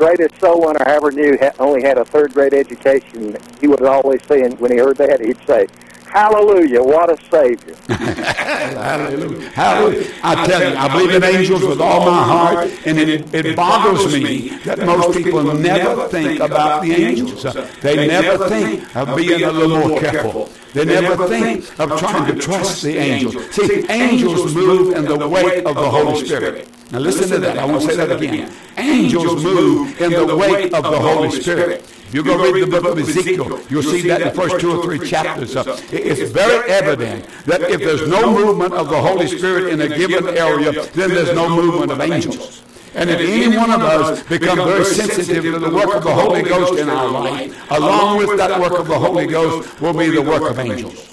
greatest soul winner I ever knew ha- only had a third grade education. He would always say, and when he heard that, he'd say, "Hallelujah, what a Savior." Hallelujah. Hallelujah. I tell you, I believe in angels with all my heart, and it, it boggles me that most people never think about the angels. They never think of being a little more careful. They never think of trying to trust the angels. See, angels move in the wake of the Holy Spirit. Now listen to that. I want to say that again. Angels move in the wake of the Holy Spirit. If you go read the book of Ezekiel, you'll see that in the first two or three chapters. Uh, it's very evident that if there's no movement of the Holy Spirit in a given area, then there's no movement of angels. And if any one of us become very sensitive to the work of the Holy Ghost in our life, along with that work of the Holy Ghost will be the work of angels.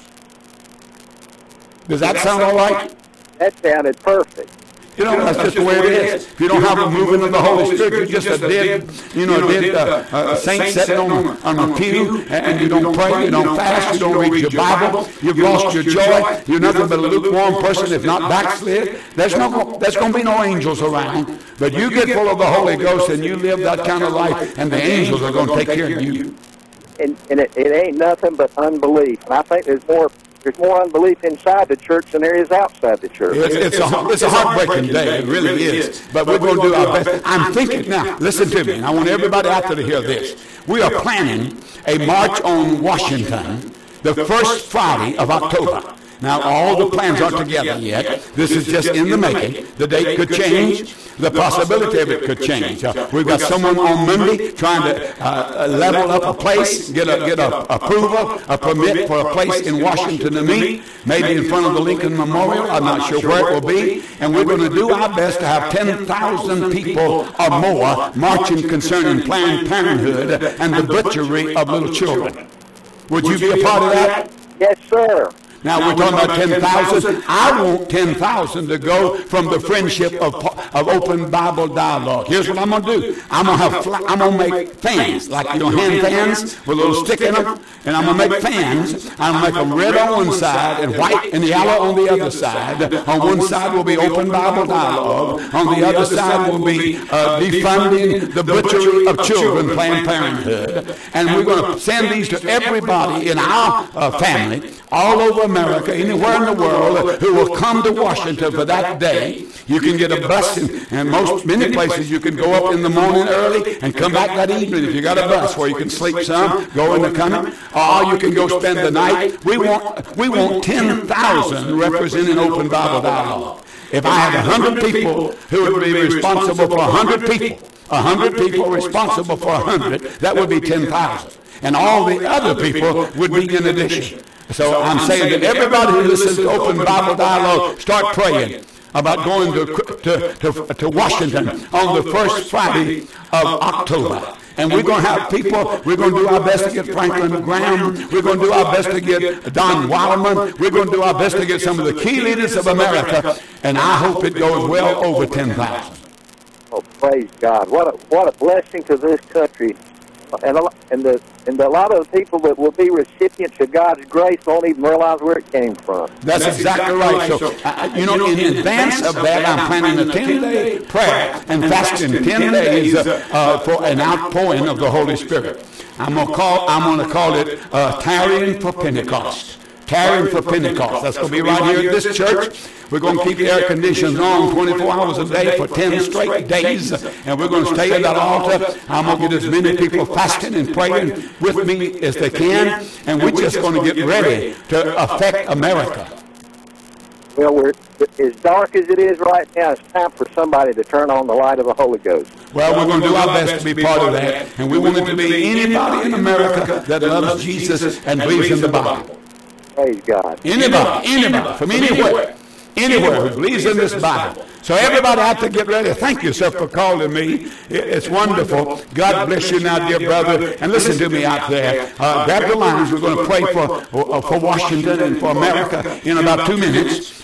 Does that sound all right? That sounded perfect. You know, that's just the way it is. If you don't have a movement of the Holy Spirit, you're just a dead, you know, dead uh, uh, saint sitting on, on a pew, and you don't pray, you don't fast, you don't read your Bible, you've lost your joy, you're nothing but a lukewarm person, if not backslid. There's no, there's going to be no angels around. But you get full of the Holy Ghost and you live that kind of life, and the angels are going to take care of you. And, and it, it ain't nothing but unbelief. And I think there's more There's more unbelief inside the church than there is outside the church. It's, it's, a, it's a heartbreaking day. It really is. But we're going to do our best. I'm thinking now, listen to me, and I want everybody out there to hear this. We are planning a march on Washington the first Friday of October. Now, all the plans aren't together yet. This is just in the making. The date could change. The possibility of it could change. Uh, we've got someone on Monday trying to uh, level up a place, get a get a approval, a permit for a place in Washington to meet, maybe in front of the Lincoln Memorial. I'm not sure where it will be. And we're going to do our best to have ten thousand people or more marching concerning Planned Parenthood and the butchery of little children. Would you be a part of that? Yes, sir. Now, we're talking about ten thousand. I want ten thousand to go from the friendship of, of Open Bible Dialogue. Here's what I'm going to do. I'm going to have, fl- I'm going to make fans, like, you know, hand fans with a little stick in them. And I'm going to make fans. I'm going to make them red on one side and white and yellow on the other side. On one side will be Open Bible Dialogue. On the other side will be uh, defunding the butchery of children, Planned Parenthood. And we're going to send these to everybody in our uh, family, all over America, anywhere in the world, who will come to Washington for that day. You can get a bus, and, and most many places you can go up in the morning early and come back that evening if you got a bus where you can sleep some, go in the coming, or you can go spend the night. We want we want ten thousand representing Open Bible Dialogue. If I had one hundred people who would be responsible for one hundred people, one hundred people responsible for one hundred, that would be ten thousand. And all the other people would be in addition. So I'm saying that everybody who listens to Open Bible Dialogue, start praying about going to, to, to, to Washington on the first Friday of October. And we're going to have people, we're going to do our best to get Franklin Graham. We're going to do our best to get Don Wildman. We're going to do our best to get some of the key leaders of America. And I hope it goes well over ten thousand. Oh, praise God. What a, what a blessing to this country. And a, and, the, and a lot of the people that will be recipients of God's grace won't even realize where it came from. That's, That's exactly, exactly right. So, uh, you know, in advance of that, I'm planning a ten-day prayer and fasting, ten days uh, uh, for an outpouring of the Holy Spirit. I'm going to call, I'm going to call it uh, Tarrying for Pentecost. Tarrying for Pentecost. That's going to be right here at this church. We're going to keep the air conditions on twenty-four hours a day for ten straight days. And we're going to stay at that altar. I'm going to get as many people fasting and praying with me as they can. And we're just going to get ready to affect America. Well, we're, as dark as it is right now, it's time for somebody to turn on the light of the Holy Ghost. Well, we're going to do our best to be part of that. And we want it to be anybody in America that loves Jesus and believes in the Bible. Praise God. Anybody, anybody, from anywhere, anywhere who believes in this Bible. So everybody out there, get ready. Thank you, sir, for calling me. It's wonderful. God bless you now, dear brother. And listen to me out there. Uh, grab the lines. We're going to pray for, for Washington and for America in about two minutes.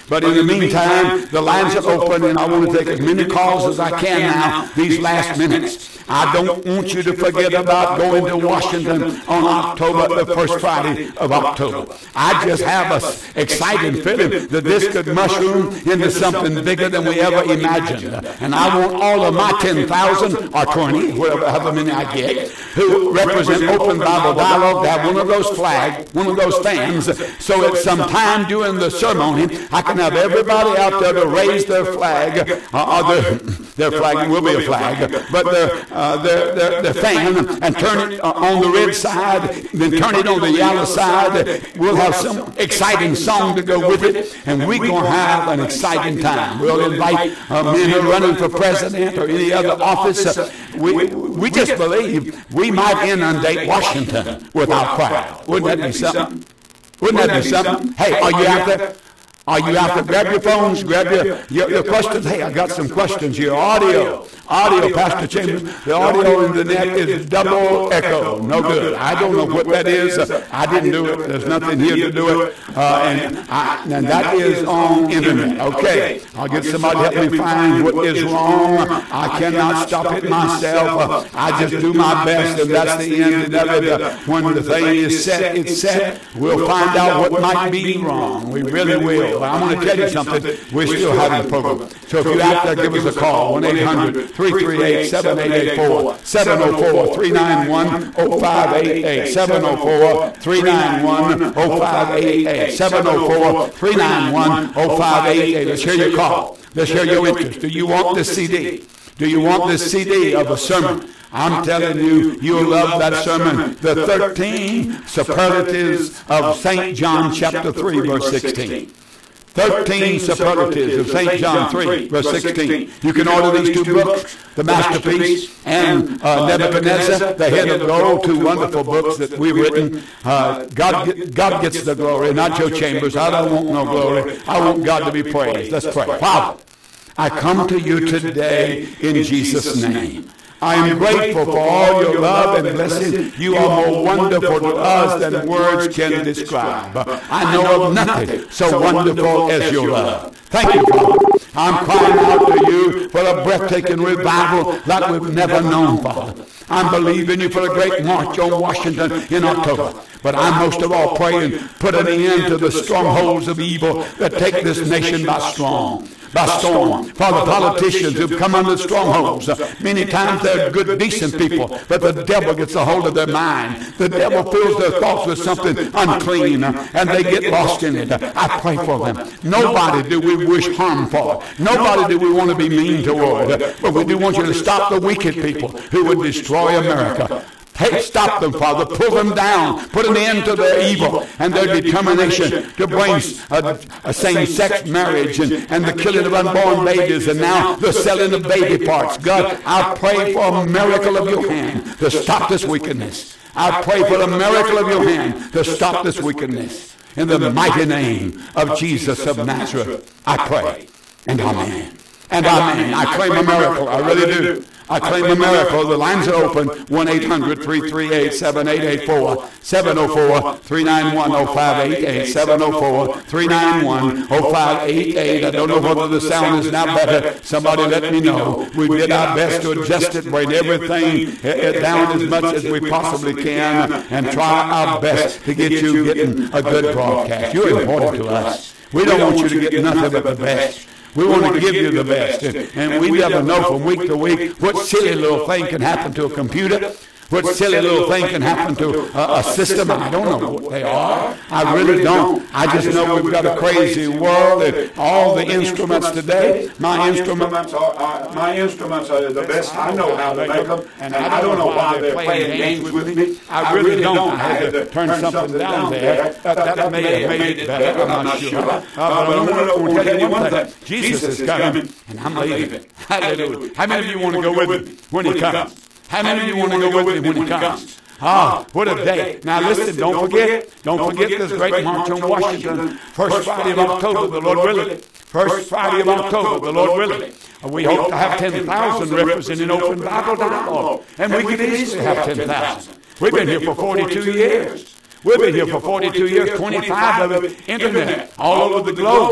But in the meantime, the lines are open, and I want to take as many calls as I can now, these last minutes. I don't want you to forget about going to Washington on October, the first Friday of October. I just have an exciting feeling that this could mushroom into something bigger than we ever imagined. And I want all of my ten thousand or twenty, whatever, however many I get, who represent Open Bible Dialogue to have one of those flags, one of those fans, so at some time during the ceremony, I can have everybody out there to raise their flag, uh, or their, their flag will be a flag, but their Uh, their, their, their fan, and turn it uh, on the red side, then turn it on the yellow side. We'll have some exciting song to go with it, and we're going to have an exciting time. We'll invite uh, men who are running for president or any other office. Uh, we, we just believe we might inundate Washington with our crowd. Wouldn't that be something? Wouldn't that be something? Hey, are you out there? Are you out there? Grab your phones, grab your, your, your questions. Hey, I got some questions here. Audio. Audio, Pastor Chambers. The audio in the net is double echo. No good. I don't know what that is. I didn't do it. There's nothing here to do it. Uh, and, I, and that is on internet. Okay. I'll get somebody to help me find what is wrong. I cannot stop it myself. I just do my best, and that's the end of it. When the thing is set, it's set. We'll find out what might be wrong. We really will. But I'm going to tell you something. We're still having a program. So if you're out there, give us a call. one eight hundred three three eight seven eight eight four. seven oh four three nine one oh five eight eight. seven oh four three nine one oh five eight eight. seven oh four three nine one oh five eight eight. Let's hear your call. Let's hear your interest. Do you want this C D? Do you want this C D of a sermon? I'm telling you, you'll love that sermon. The thirteen superlatives of Saint John chapter three, verse sixteen. Thirteen superlatives of Saint John three, verse sixteen. You can order these two books, The Masterpiece and uh, Nebuchadnezzar, The Head of Gold, two wonderful books that we've written. Uh, God, God gets the glory, not Joe Chambers. I don't want no glory. I want God to be praised. Let's pray. Father, I come to you today in Jesus' name. I am grateful for all your love and blessing. You are more wonderful to us than words can describe. I know of nothing so wonderful as your love. Thank you, Father. I'm crying out to you for a breathtaking revival like we've never known, Father. I'm believing you for a great march on Washington in October. But I'm most of all praying, put an end to the strongholds of evil that take this nation by strong. By storm. Father, politicians who've come under strongholds. Many times they're good, decent people, but the devil gets a hold of their mind. The devil fills their thoughts with something unclean, and they get lost in it. I pray for them. Nobody do we wish harm for. Nobody do we want to be mean toward. But we do want you to stop the wicked people who would destroy America. Hey, stop them, Father. Pull them down. Put an end to their evil and their determination to bring a, a same-sex marriage and, and the killing of unborn babies and now the selling of baby parts. God, I pray for a miracle of your hand to stop this wickedness. I pray for a miracle of your hand to stop this wickedness. In the mighty name of Jesus of Nazareth, I pray. And amen. And amen. I claim a miracle. I really do. I claim a miracle. The lines are open. one eight hundred three three eight seven eight eight four. seven oh four three nine one oh five eight eight. seven oh four three nine one oh five eight eight. I don't know whether the sound is now better. Somebody let me know. We did our best to adjust it, bring everything down as much as we possibly can, and try our best to get you getting a good broadcast. You're important to us. We don't want you to get nothing but the best. We want to give you the best. And, and we never know from week to week what silly little thing can happen to a computer. What silly little thing can happen to a, a system. I don't know what they are. I really don't. I just know we've got a crazy world and all the instruments today. My instruments are, are my instruments are the best. I know how to make them, and I don't know why they're playing games with me. I really don't. I had to turn something down there. That, that may have made it better. I'm not sure. Uh, but I want to tell you one thing. Jesus is coming, and I'm leaving. Hallelujah. How many of you want to go with me when he comes? How many of you want to go with me when he comes? Ah, what a day. Now listen, don't forget, don't forget this great march on Washington. First Friday of October, the Lord willing. First Friday of October, the Lord willing. We hope to have ten thousand representing Open Bible Dialogue. And we could easily have ten thousand. We've been here for forty-two years. We've been here for forty-two years, twenty-five of it internet, all over the globe.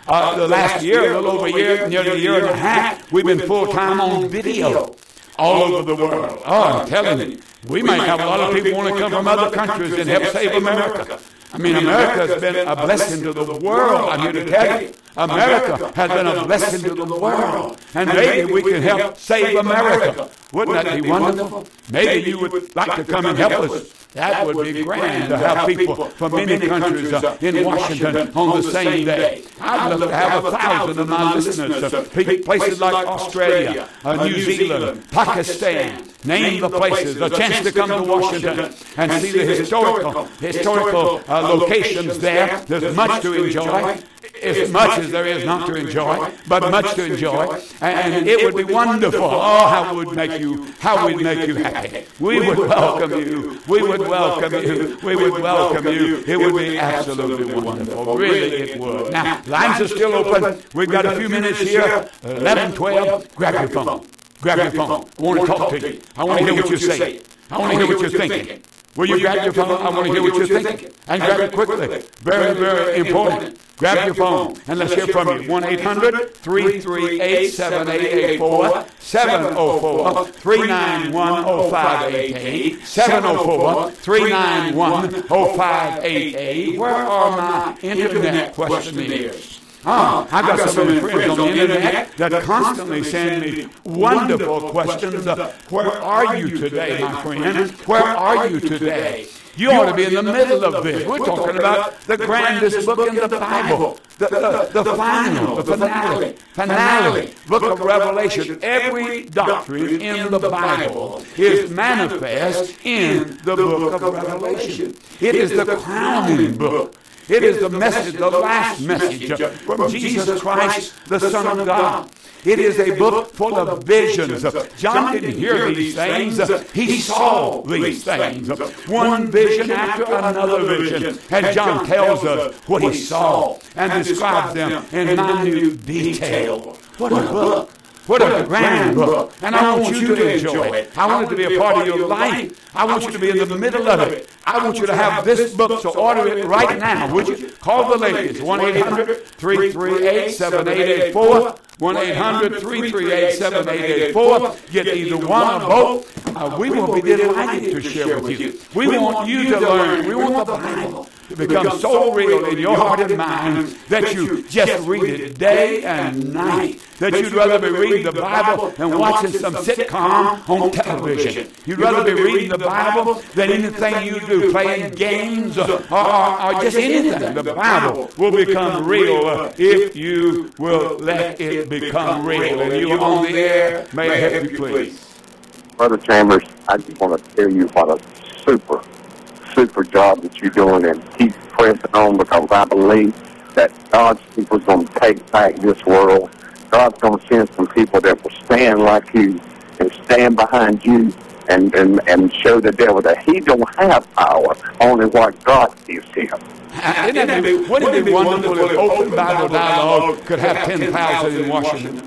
Uh, the last year, a little over a year, nearly a year and a half, we've been full-time on video all over the world. Oh, I'm telling you, we might have a lot of people want to come from other countries and help save America. I mean, America has been a blessing to the world. I'm here to tell you. America has been a blessing to the world. And maybe we can help save America. Wouldn't that be wonderful? Maybe you would like to come and help us. That would be grand to have people from many countries uh, in Washington on the same day. I'd love to have a thousand of my listeners, uh, places like Australia, uh, New Zealand, Pakistan. Name the places, a chance to come to Washington and see the historical, historical uh, locations there. There's much to enjoy. As much as there is not to enjoy, but much to enjoy, and it would be wonderful. Oh, how it would make you, how we'd make you happy. We would welcome you. We would welcome you. We would welcome you. It would be absolutely wonderful. Really, it would. Now, lines are still open. We've got a few minutes here. eleven, twelve. Grab your phone. Grab your phone. I want to talk to you. I want to hear what you're saying. I want to hear what you're thinking. Will you grab your phone? I want to hear what you're thinking. And grab it quickly. Very, very important. Grab your phone and let's hear from you. one eight hundred, three three eight, seven eight eight four, seven oh four, three nine one, oh five eight eight, seven oh four, three nine one, oh five eight eight. Where are my internet questionnaires? Oh, I've got so many friends on the internet that constantly send me wonderful questions. Uh, where are you today, my friend? Where are you today? You ought to be in the middle of this. We're talking about the grandest book in the Bible, the, the, the final, the finale, finale, book of Revelation. Every doctrine in the Bible is manifest in the book of Revelation. It is the crowning book. It is the message, the last message from Jesus Christ, the Son of God. It is a book full of visions. John didn't hear these things. He saw these things. One vision after another vision. And John tells us what he saw and describes them in minute detail. What a book. What a grand book. And I want you to enjoy it. I want it to be a part of your life. I want you to be in the middle of it. I want you to have this book, so order it right now, would you? Call the ladies, one eight hundred, three three eight, seven eight eight four, one eight hundred, three three eight, seven eight eight four. Get either one or both. Uh, we will be delighted to share with you. We want you to learn. We want the Bible to become so real in your heart and mind that you just read it day and night. That you'd rather be reading the Bible than watching some sitcom on television. You'd rather be reading the Bible than anything you do, playing games or, or, or just anything. The Bible will become real uh, if you will let it become real. And you on the air, may I help you, please? Brother Chambers, I just want to tell you what a super, super job that you're doing, and keep pressing on, because I believe that God's people is going to take back this world. God's going to send some people that will stand like you and stand behind you and, and, and show the devil that he don't have power, only what God gives him. Uh, wouldn't it be, wouldn't it be wonderful if Open Bible Dialogue could have ten thousand in Washington?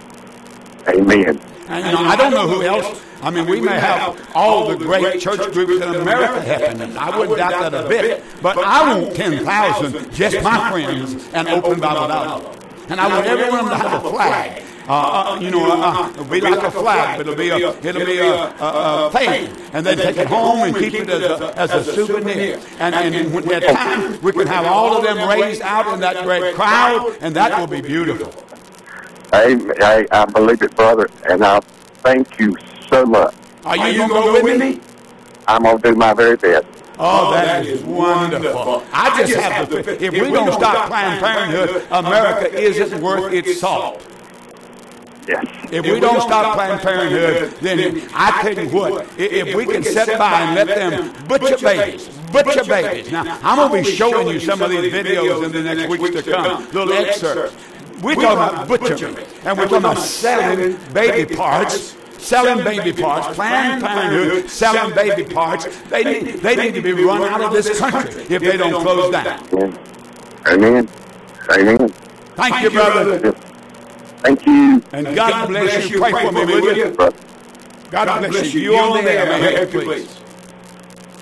Amen. And, you know, I don't know who else. I mean, we may have all the great church groups in America helping. I wouldn't doubt that a bit. But I want ten thousand, just my friends, and Open Bible Dialogue. And I want everyone to have a flag. Uh, uh, you know, uh, it'll be like a flag, but it'll be a, it'll be a, a, a thing. And then take it home and keep it as a, as a souvenir. And, and when at time, we can have all of them raised out in that great crowd, and that will be beautiful. I, I, I believe it, brother, and I thank you so much. Are you going to go with me? I'm going to do my very best. Oh, that is wonderful. I just have to, if we don't stop Planned Parenthood, America isn't worth its salt. Yes. If we don't stop Planned Parenthood, then I tell you what, if we can sit by and let them butcher babies, butcher babies. Now, I'm going to be showing you some of these videos in the next weeks to come, little excerpts. We're talking about butchering, and we're talking about selling baby parts. Selling baby parts, Planned Parenthood selling baby parts. They need, they need to be run out of this country if they don't close down. Amen. Amen. Thank you, brother. Thank you. And God bless you. Pray for me, will you? God bless you. You on the air, may I help you, please?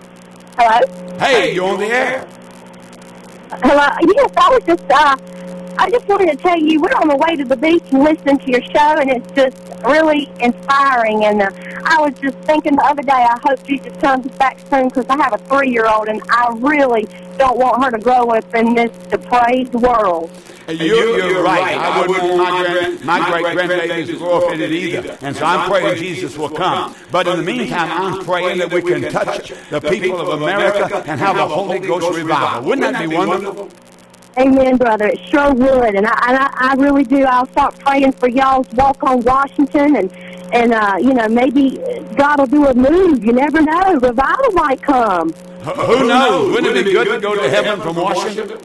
Hello? Hey, you on the air? Hello? Yes, I was just uh, I just wanted to tell you, we're on the way to the beach and listening to your show, and it's just really inspiring. And uh, I was just thinking the other day, I hope Jesus comes back soon, because I have a three-year-old, and I really don't want her to grow up in this depraved world. You're, you're, you're right. right. I wouldn't want my, grand, my great-grandbabies to grow up in it either. And so I'm praying Jesus will come. But in the meantime, I'm praying that we can touch the people of America and have a Holy Ghost revival. Wouldn't that be wonderful? Amen, brother. It sure would. And I, and I, I really do. I'll start praying for y'all's walk on Washington. And, and uh, you know, maybe God will do a move. You never know. Revival might come. Who knows? Wouldn't it be good to go to heaven from Washington?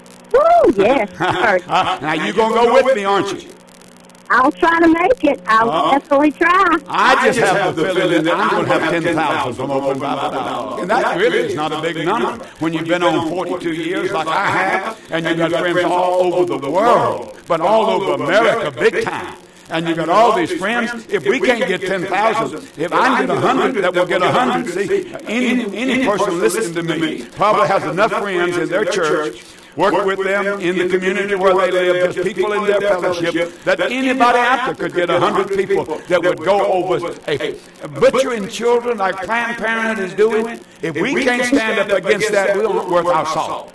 Woo, yes. uh, now, you're going to go with me, aren't you? I'll try to make it. I'll uh, definitely try. I just have the feeling that I'm going to have ten thousand from Open Bible Dialogue. And that really is not a big number when you've been on forty-two years like I have, and you've got friends all over the world, but all over America big time. And you got all these friends. If we can't get ten thousand, if I get one hundred, that will get one hundred. See, any, any person listening to me probably has enough friends in their church, work with them in the community where they live, just people in their fellowship, that anybody out there could get one hundred people that would go over a butchering children like Planned Parenthood is doing. If we can't stand up against that, we aren't worth our salt.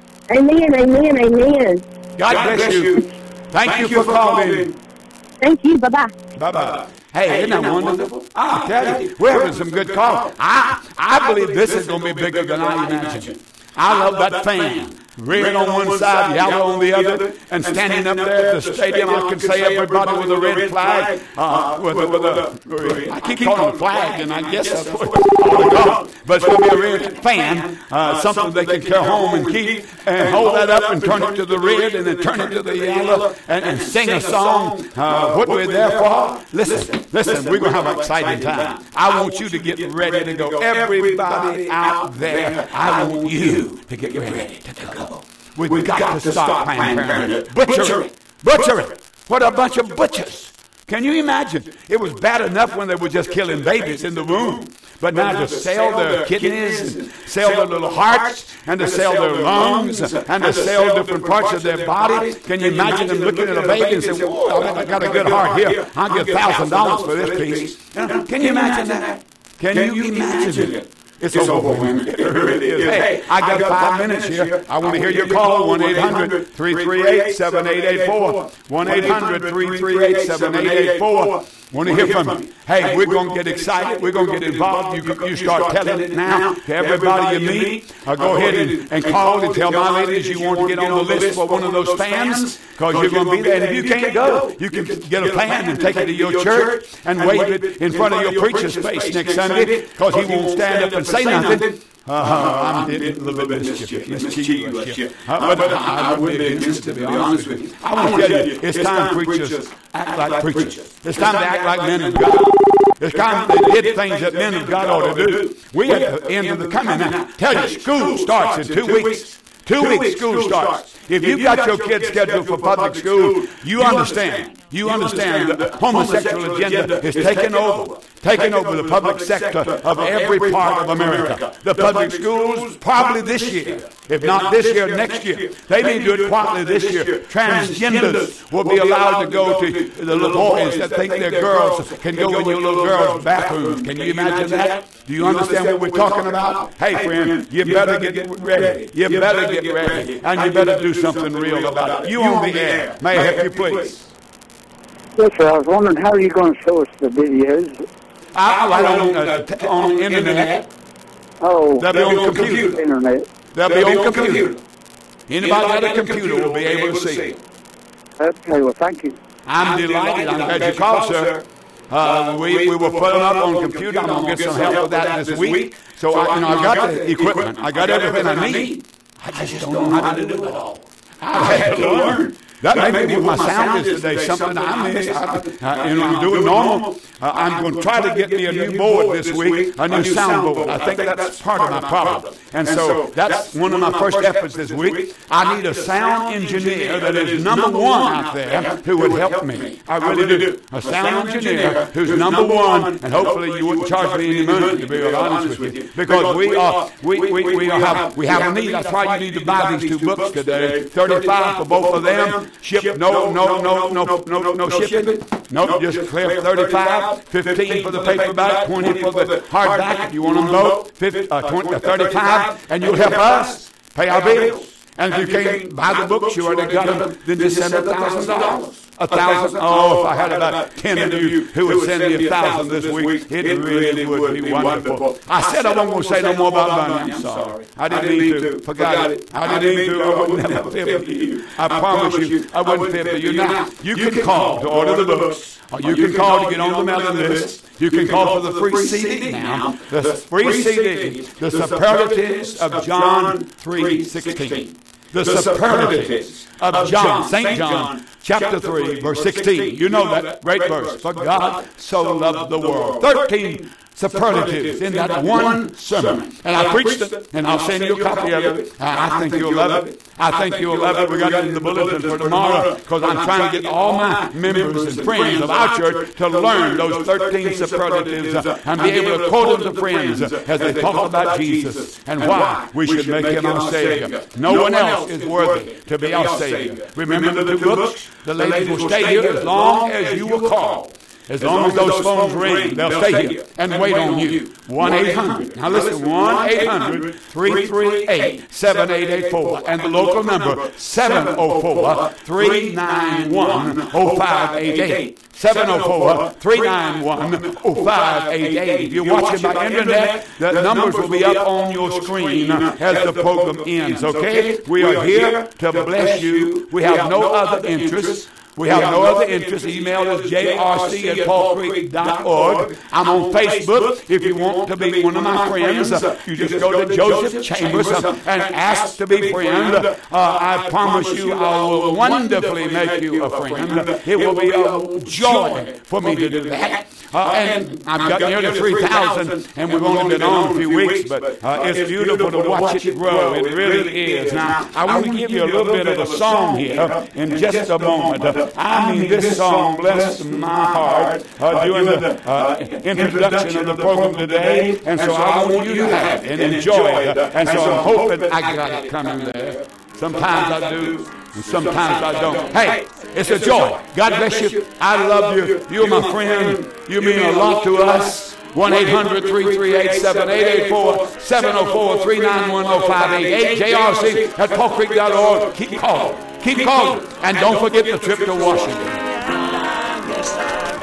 Amen, amen, amen. God bless you. Thank you for calling. Thank you. Bye-bye. Bye-bye. Hey, isn't that wonderful? I tell you, we're having some good calls. I, I believe this is going to be bigger than I imagined. I love that fan. Red on one side, yellow on the other, and standing up there at the stadium, I can say everybody with a red flag, uh, with, a, with a, I keep calling it flag, and I guess that's what it's called, but it's going to be a red fan, uh, something they can carry home and keep, and hold that up and turn it to the red, and then turn it to the yellow, and, and sing a song, uh, what we're there for. Listen, listen, we're going to have an exciting time. I want you to get ready to go. Everybody out there, I want you to get ready to go. We've, We've got, got to stop Planned Parenthood. Butcher it. Butcher it. What a bunch of butchers. Can you imagine? It was bad enough when they were just killing babies in the womb. But now to sell their kidneys, and sell their little hearts, and to sell their lungs, and to sell different parts of their body. Can you imagine them looking at a baby and saying, whoa, I got a good heart here. I'll give one thousand dollars for this piece. Can you imagine that? Can you imagine it? It's overwhelming. It really is. Hey, I got five minutes here. I want to hear your call. one eight hundred three three eight seven eight eight four. one eight hundred three three eight seven eight eight four. Want to hear from you. Hey, we're going to get excited. We're going to get involved. You, you start telling it now to everybody you meet. Uh, go ahead and, and call and tell my ladies you want to get on the list for one of those fans, because you're going to be there. And if you can't go, you can get a fan and take it to your church and wave it in front of your preacher's face next Sunday, because he won't stand up and say nothing. Uh, I'm getting a little bit mischievous, mischievous. Uh, but I wouldn't be against it, to be honest with you. I want to tell you, it's time preachers act like preachers. It's time to act like men of God. It's time they did things that men of God ought to do. We at the end of the coming now. Tell you, school starts in two weeks. Two weeks school starts. If you've got your kids scheduled for public school, you understand. You understand the homosexual agenda is taking over. Taking over the public sector of every part of America. The public schools, probably this year. If not this year, next year. They may do it quietly this year. Transgenders will be allowed to go to the little boys that think they're girls can go in your little girls' bathrooms. Can you imagine that? Do you understand what we're talking about? Hey, friend, you better get ready. You better get ready. And you better do something real about it. You on the air. May I help you, please? Yes, sir. I was wondering, how are you going to show us the videos? I write on, uh, t- on the internet. Oh, they'll be on the computer. computer. Internet. They'll be on the computer. Anybody got a computer will be able to see it. Okay, well, thank you. I'm delighted. I'm glad you called, sir. Uh, we, we were putting up on computer. I'm going to get some help with that this week. So, I, you know, I got the equipment. I got everything I need. I just don't know how to do it all. I had to learn. That may be what my sound is today, something I miss. I, uh, and I'm doing normal. Uh, I'm going to try to get me a new board this week, a new sound board. I think that's part of my problem. And so that's one of my first efforts this week. I need a sound engineer that is number one out there who would help me. I really do. A sound engineer who's number one, and hopefully you wouldn't charge me any money, to be real honest with you, because we are we we we have we have a need. That's why you need to buy these two books today. thirty-five for both of them. Ship no no no no no no no shipping. Nope, just clear thirty-five. fifteen for the paperback, twenty for the hardback. If you want them both, fifty, uh, twenty, uh, thirty-five, and you'll help us pay our bills. And if you can't buy the books, you already got them, then just send a thousand dollars. A thousand. Oh, if I had about ten of you who would send me a thousand this week, it really would be wonderful. I said I wasn't going to say no more about Bunny. I'm sorry. I didn't mean to. Forgot it. I didn't mean to. I would never fib for you. I promise you, I wouldn't fib for you. Now, you can call to order the books. Or you can call to get on the mailing list. You can call for the free C D now. The free C D, The Superlatives of John three sixteen. The Superlatives of John, Saint John, chapter three, verse sixteen. You know that great verse. For God so loved the world. Thirteen superlatives in that one sermon. And I preached it, and I'll send you a copy of it. I think you'll love it. I think you'll love it. We got it in the bulletin for tomorrow, because I'm trying to get all my members and friends of our church to learn those thirteen superlatives and be able to quote them to friends as they talk about Jesus and why we should make him our Savior. No one else is worthy to be our Savior. Remember the two books? The ladies will stay here as long as you will call. As long as those phones ring, they'll stay here and wait on you. one eight hundred. Now listen, one eight hundred, three three eight, seven eight eight four. And the local number, seven oh four, three nine one, oh five eight eight. seven oh four, three nine one, oh five eight eight. If you're watching by internet, the numbers will be up on your screen as the program ends, okay? We are here to bless you. We have no other interests. We have no other interest. Email is j r c at paul creek dot org. I'm on Facebook. If you want to be one of my friends, you just go to Joseph Chambers and ask to be friend. Uh, I promise you I will wonderfully make you a friend. It will be a joy for me to do that. Uh, and I've got nearly three thousand, and we've only been on a few weeks, but uh, it's beautiful to watch it grow. It really is. Now, I want to give you a little bit of a song here in just a moment. I mean, this song blessed my heart uh, during the uh, introduction of the program today, and so I want you to have it and enjoy it. And so I'm hoping I got it coming there. Sometimes I do, and sometimes I don't. Hey, it's a joy. God bless you. I love you. You're my friend. You mean a lot to us. one eight hundred, three three eight, seven eight eight four, seven oh four, three nine one, oh five eight eight, J R C at paul creek dot org. Keep calling. Keep calling. And don't forget the trip to Washington. Yes,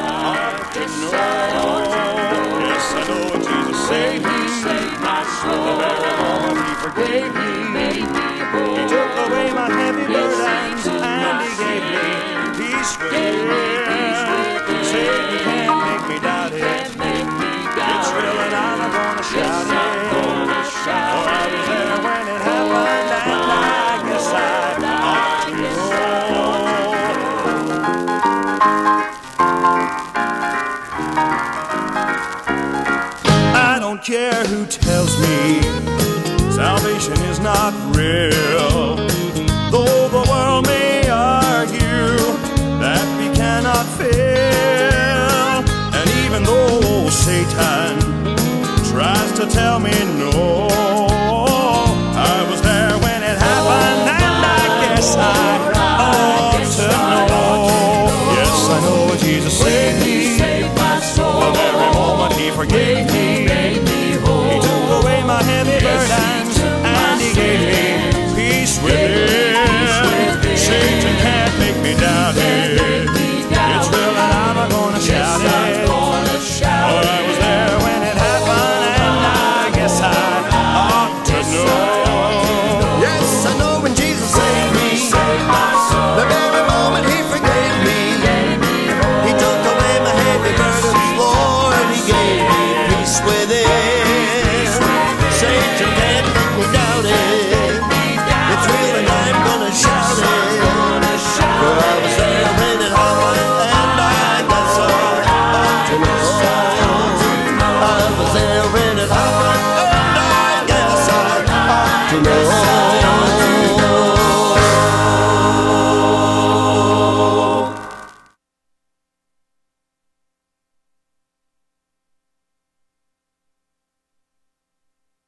I know Jesus saved me, saved my soul. He forgave me. He took away my heavy burdens, and he gave me peace within. Said he can't make me doubt it. It's real, and I'm gonna shout it. For I was there when it happened, and I guess I ought to know. I don't care who tells me salvation is not real, though the world may argue that we cannot fail. And even though Satan tries to tell me no,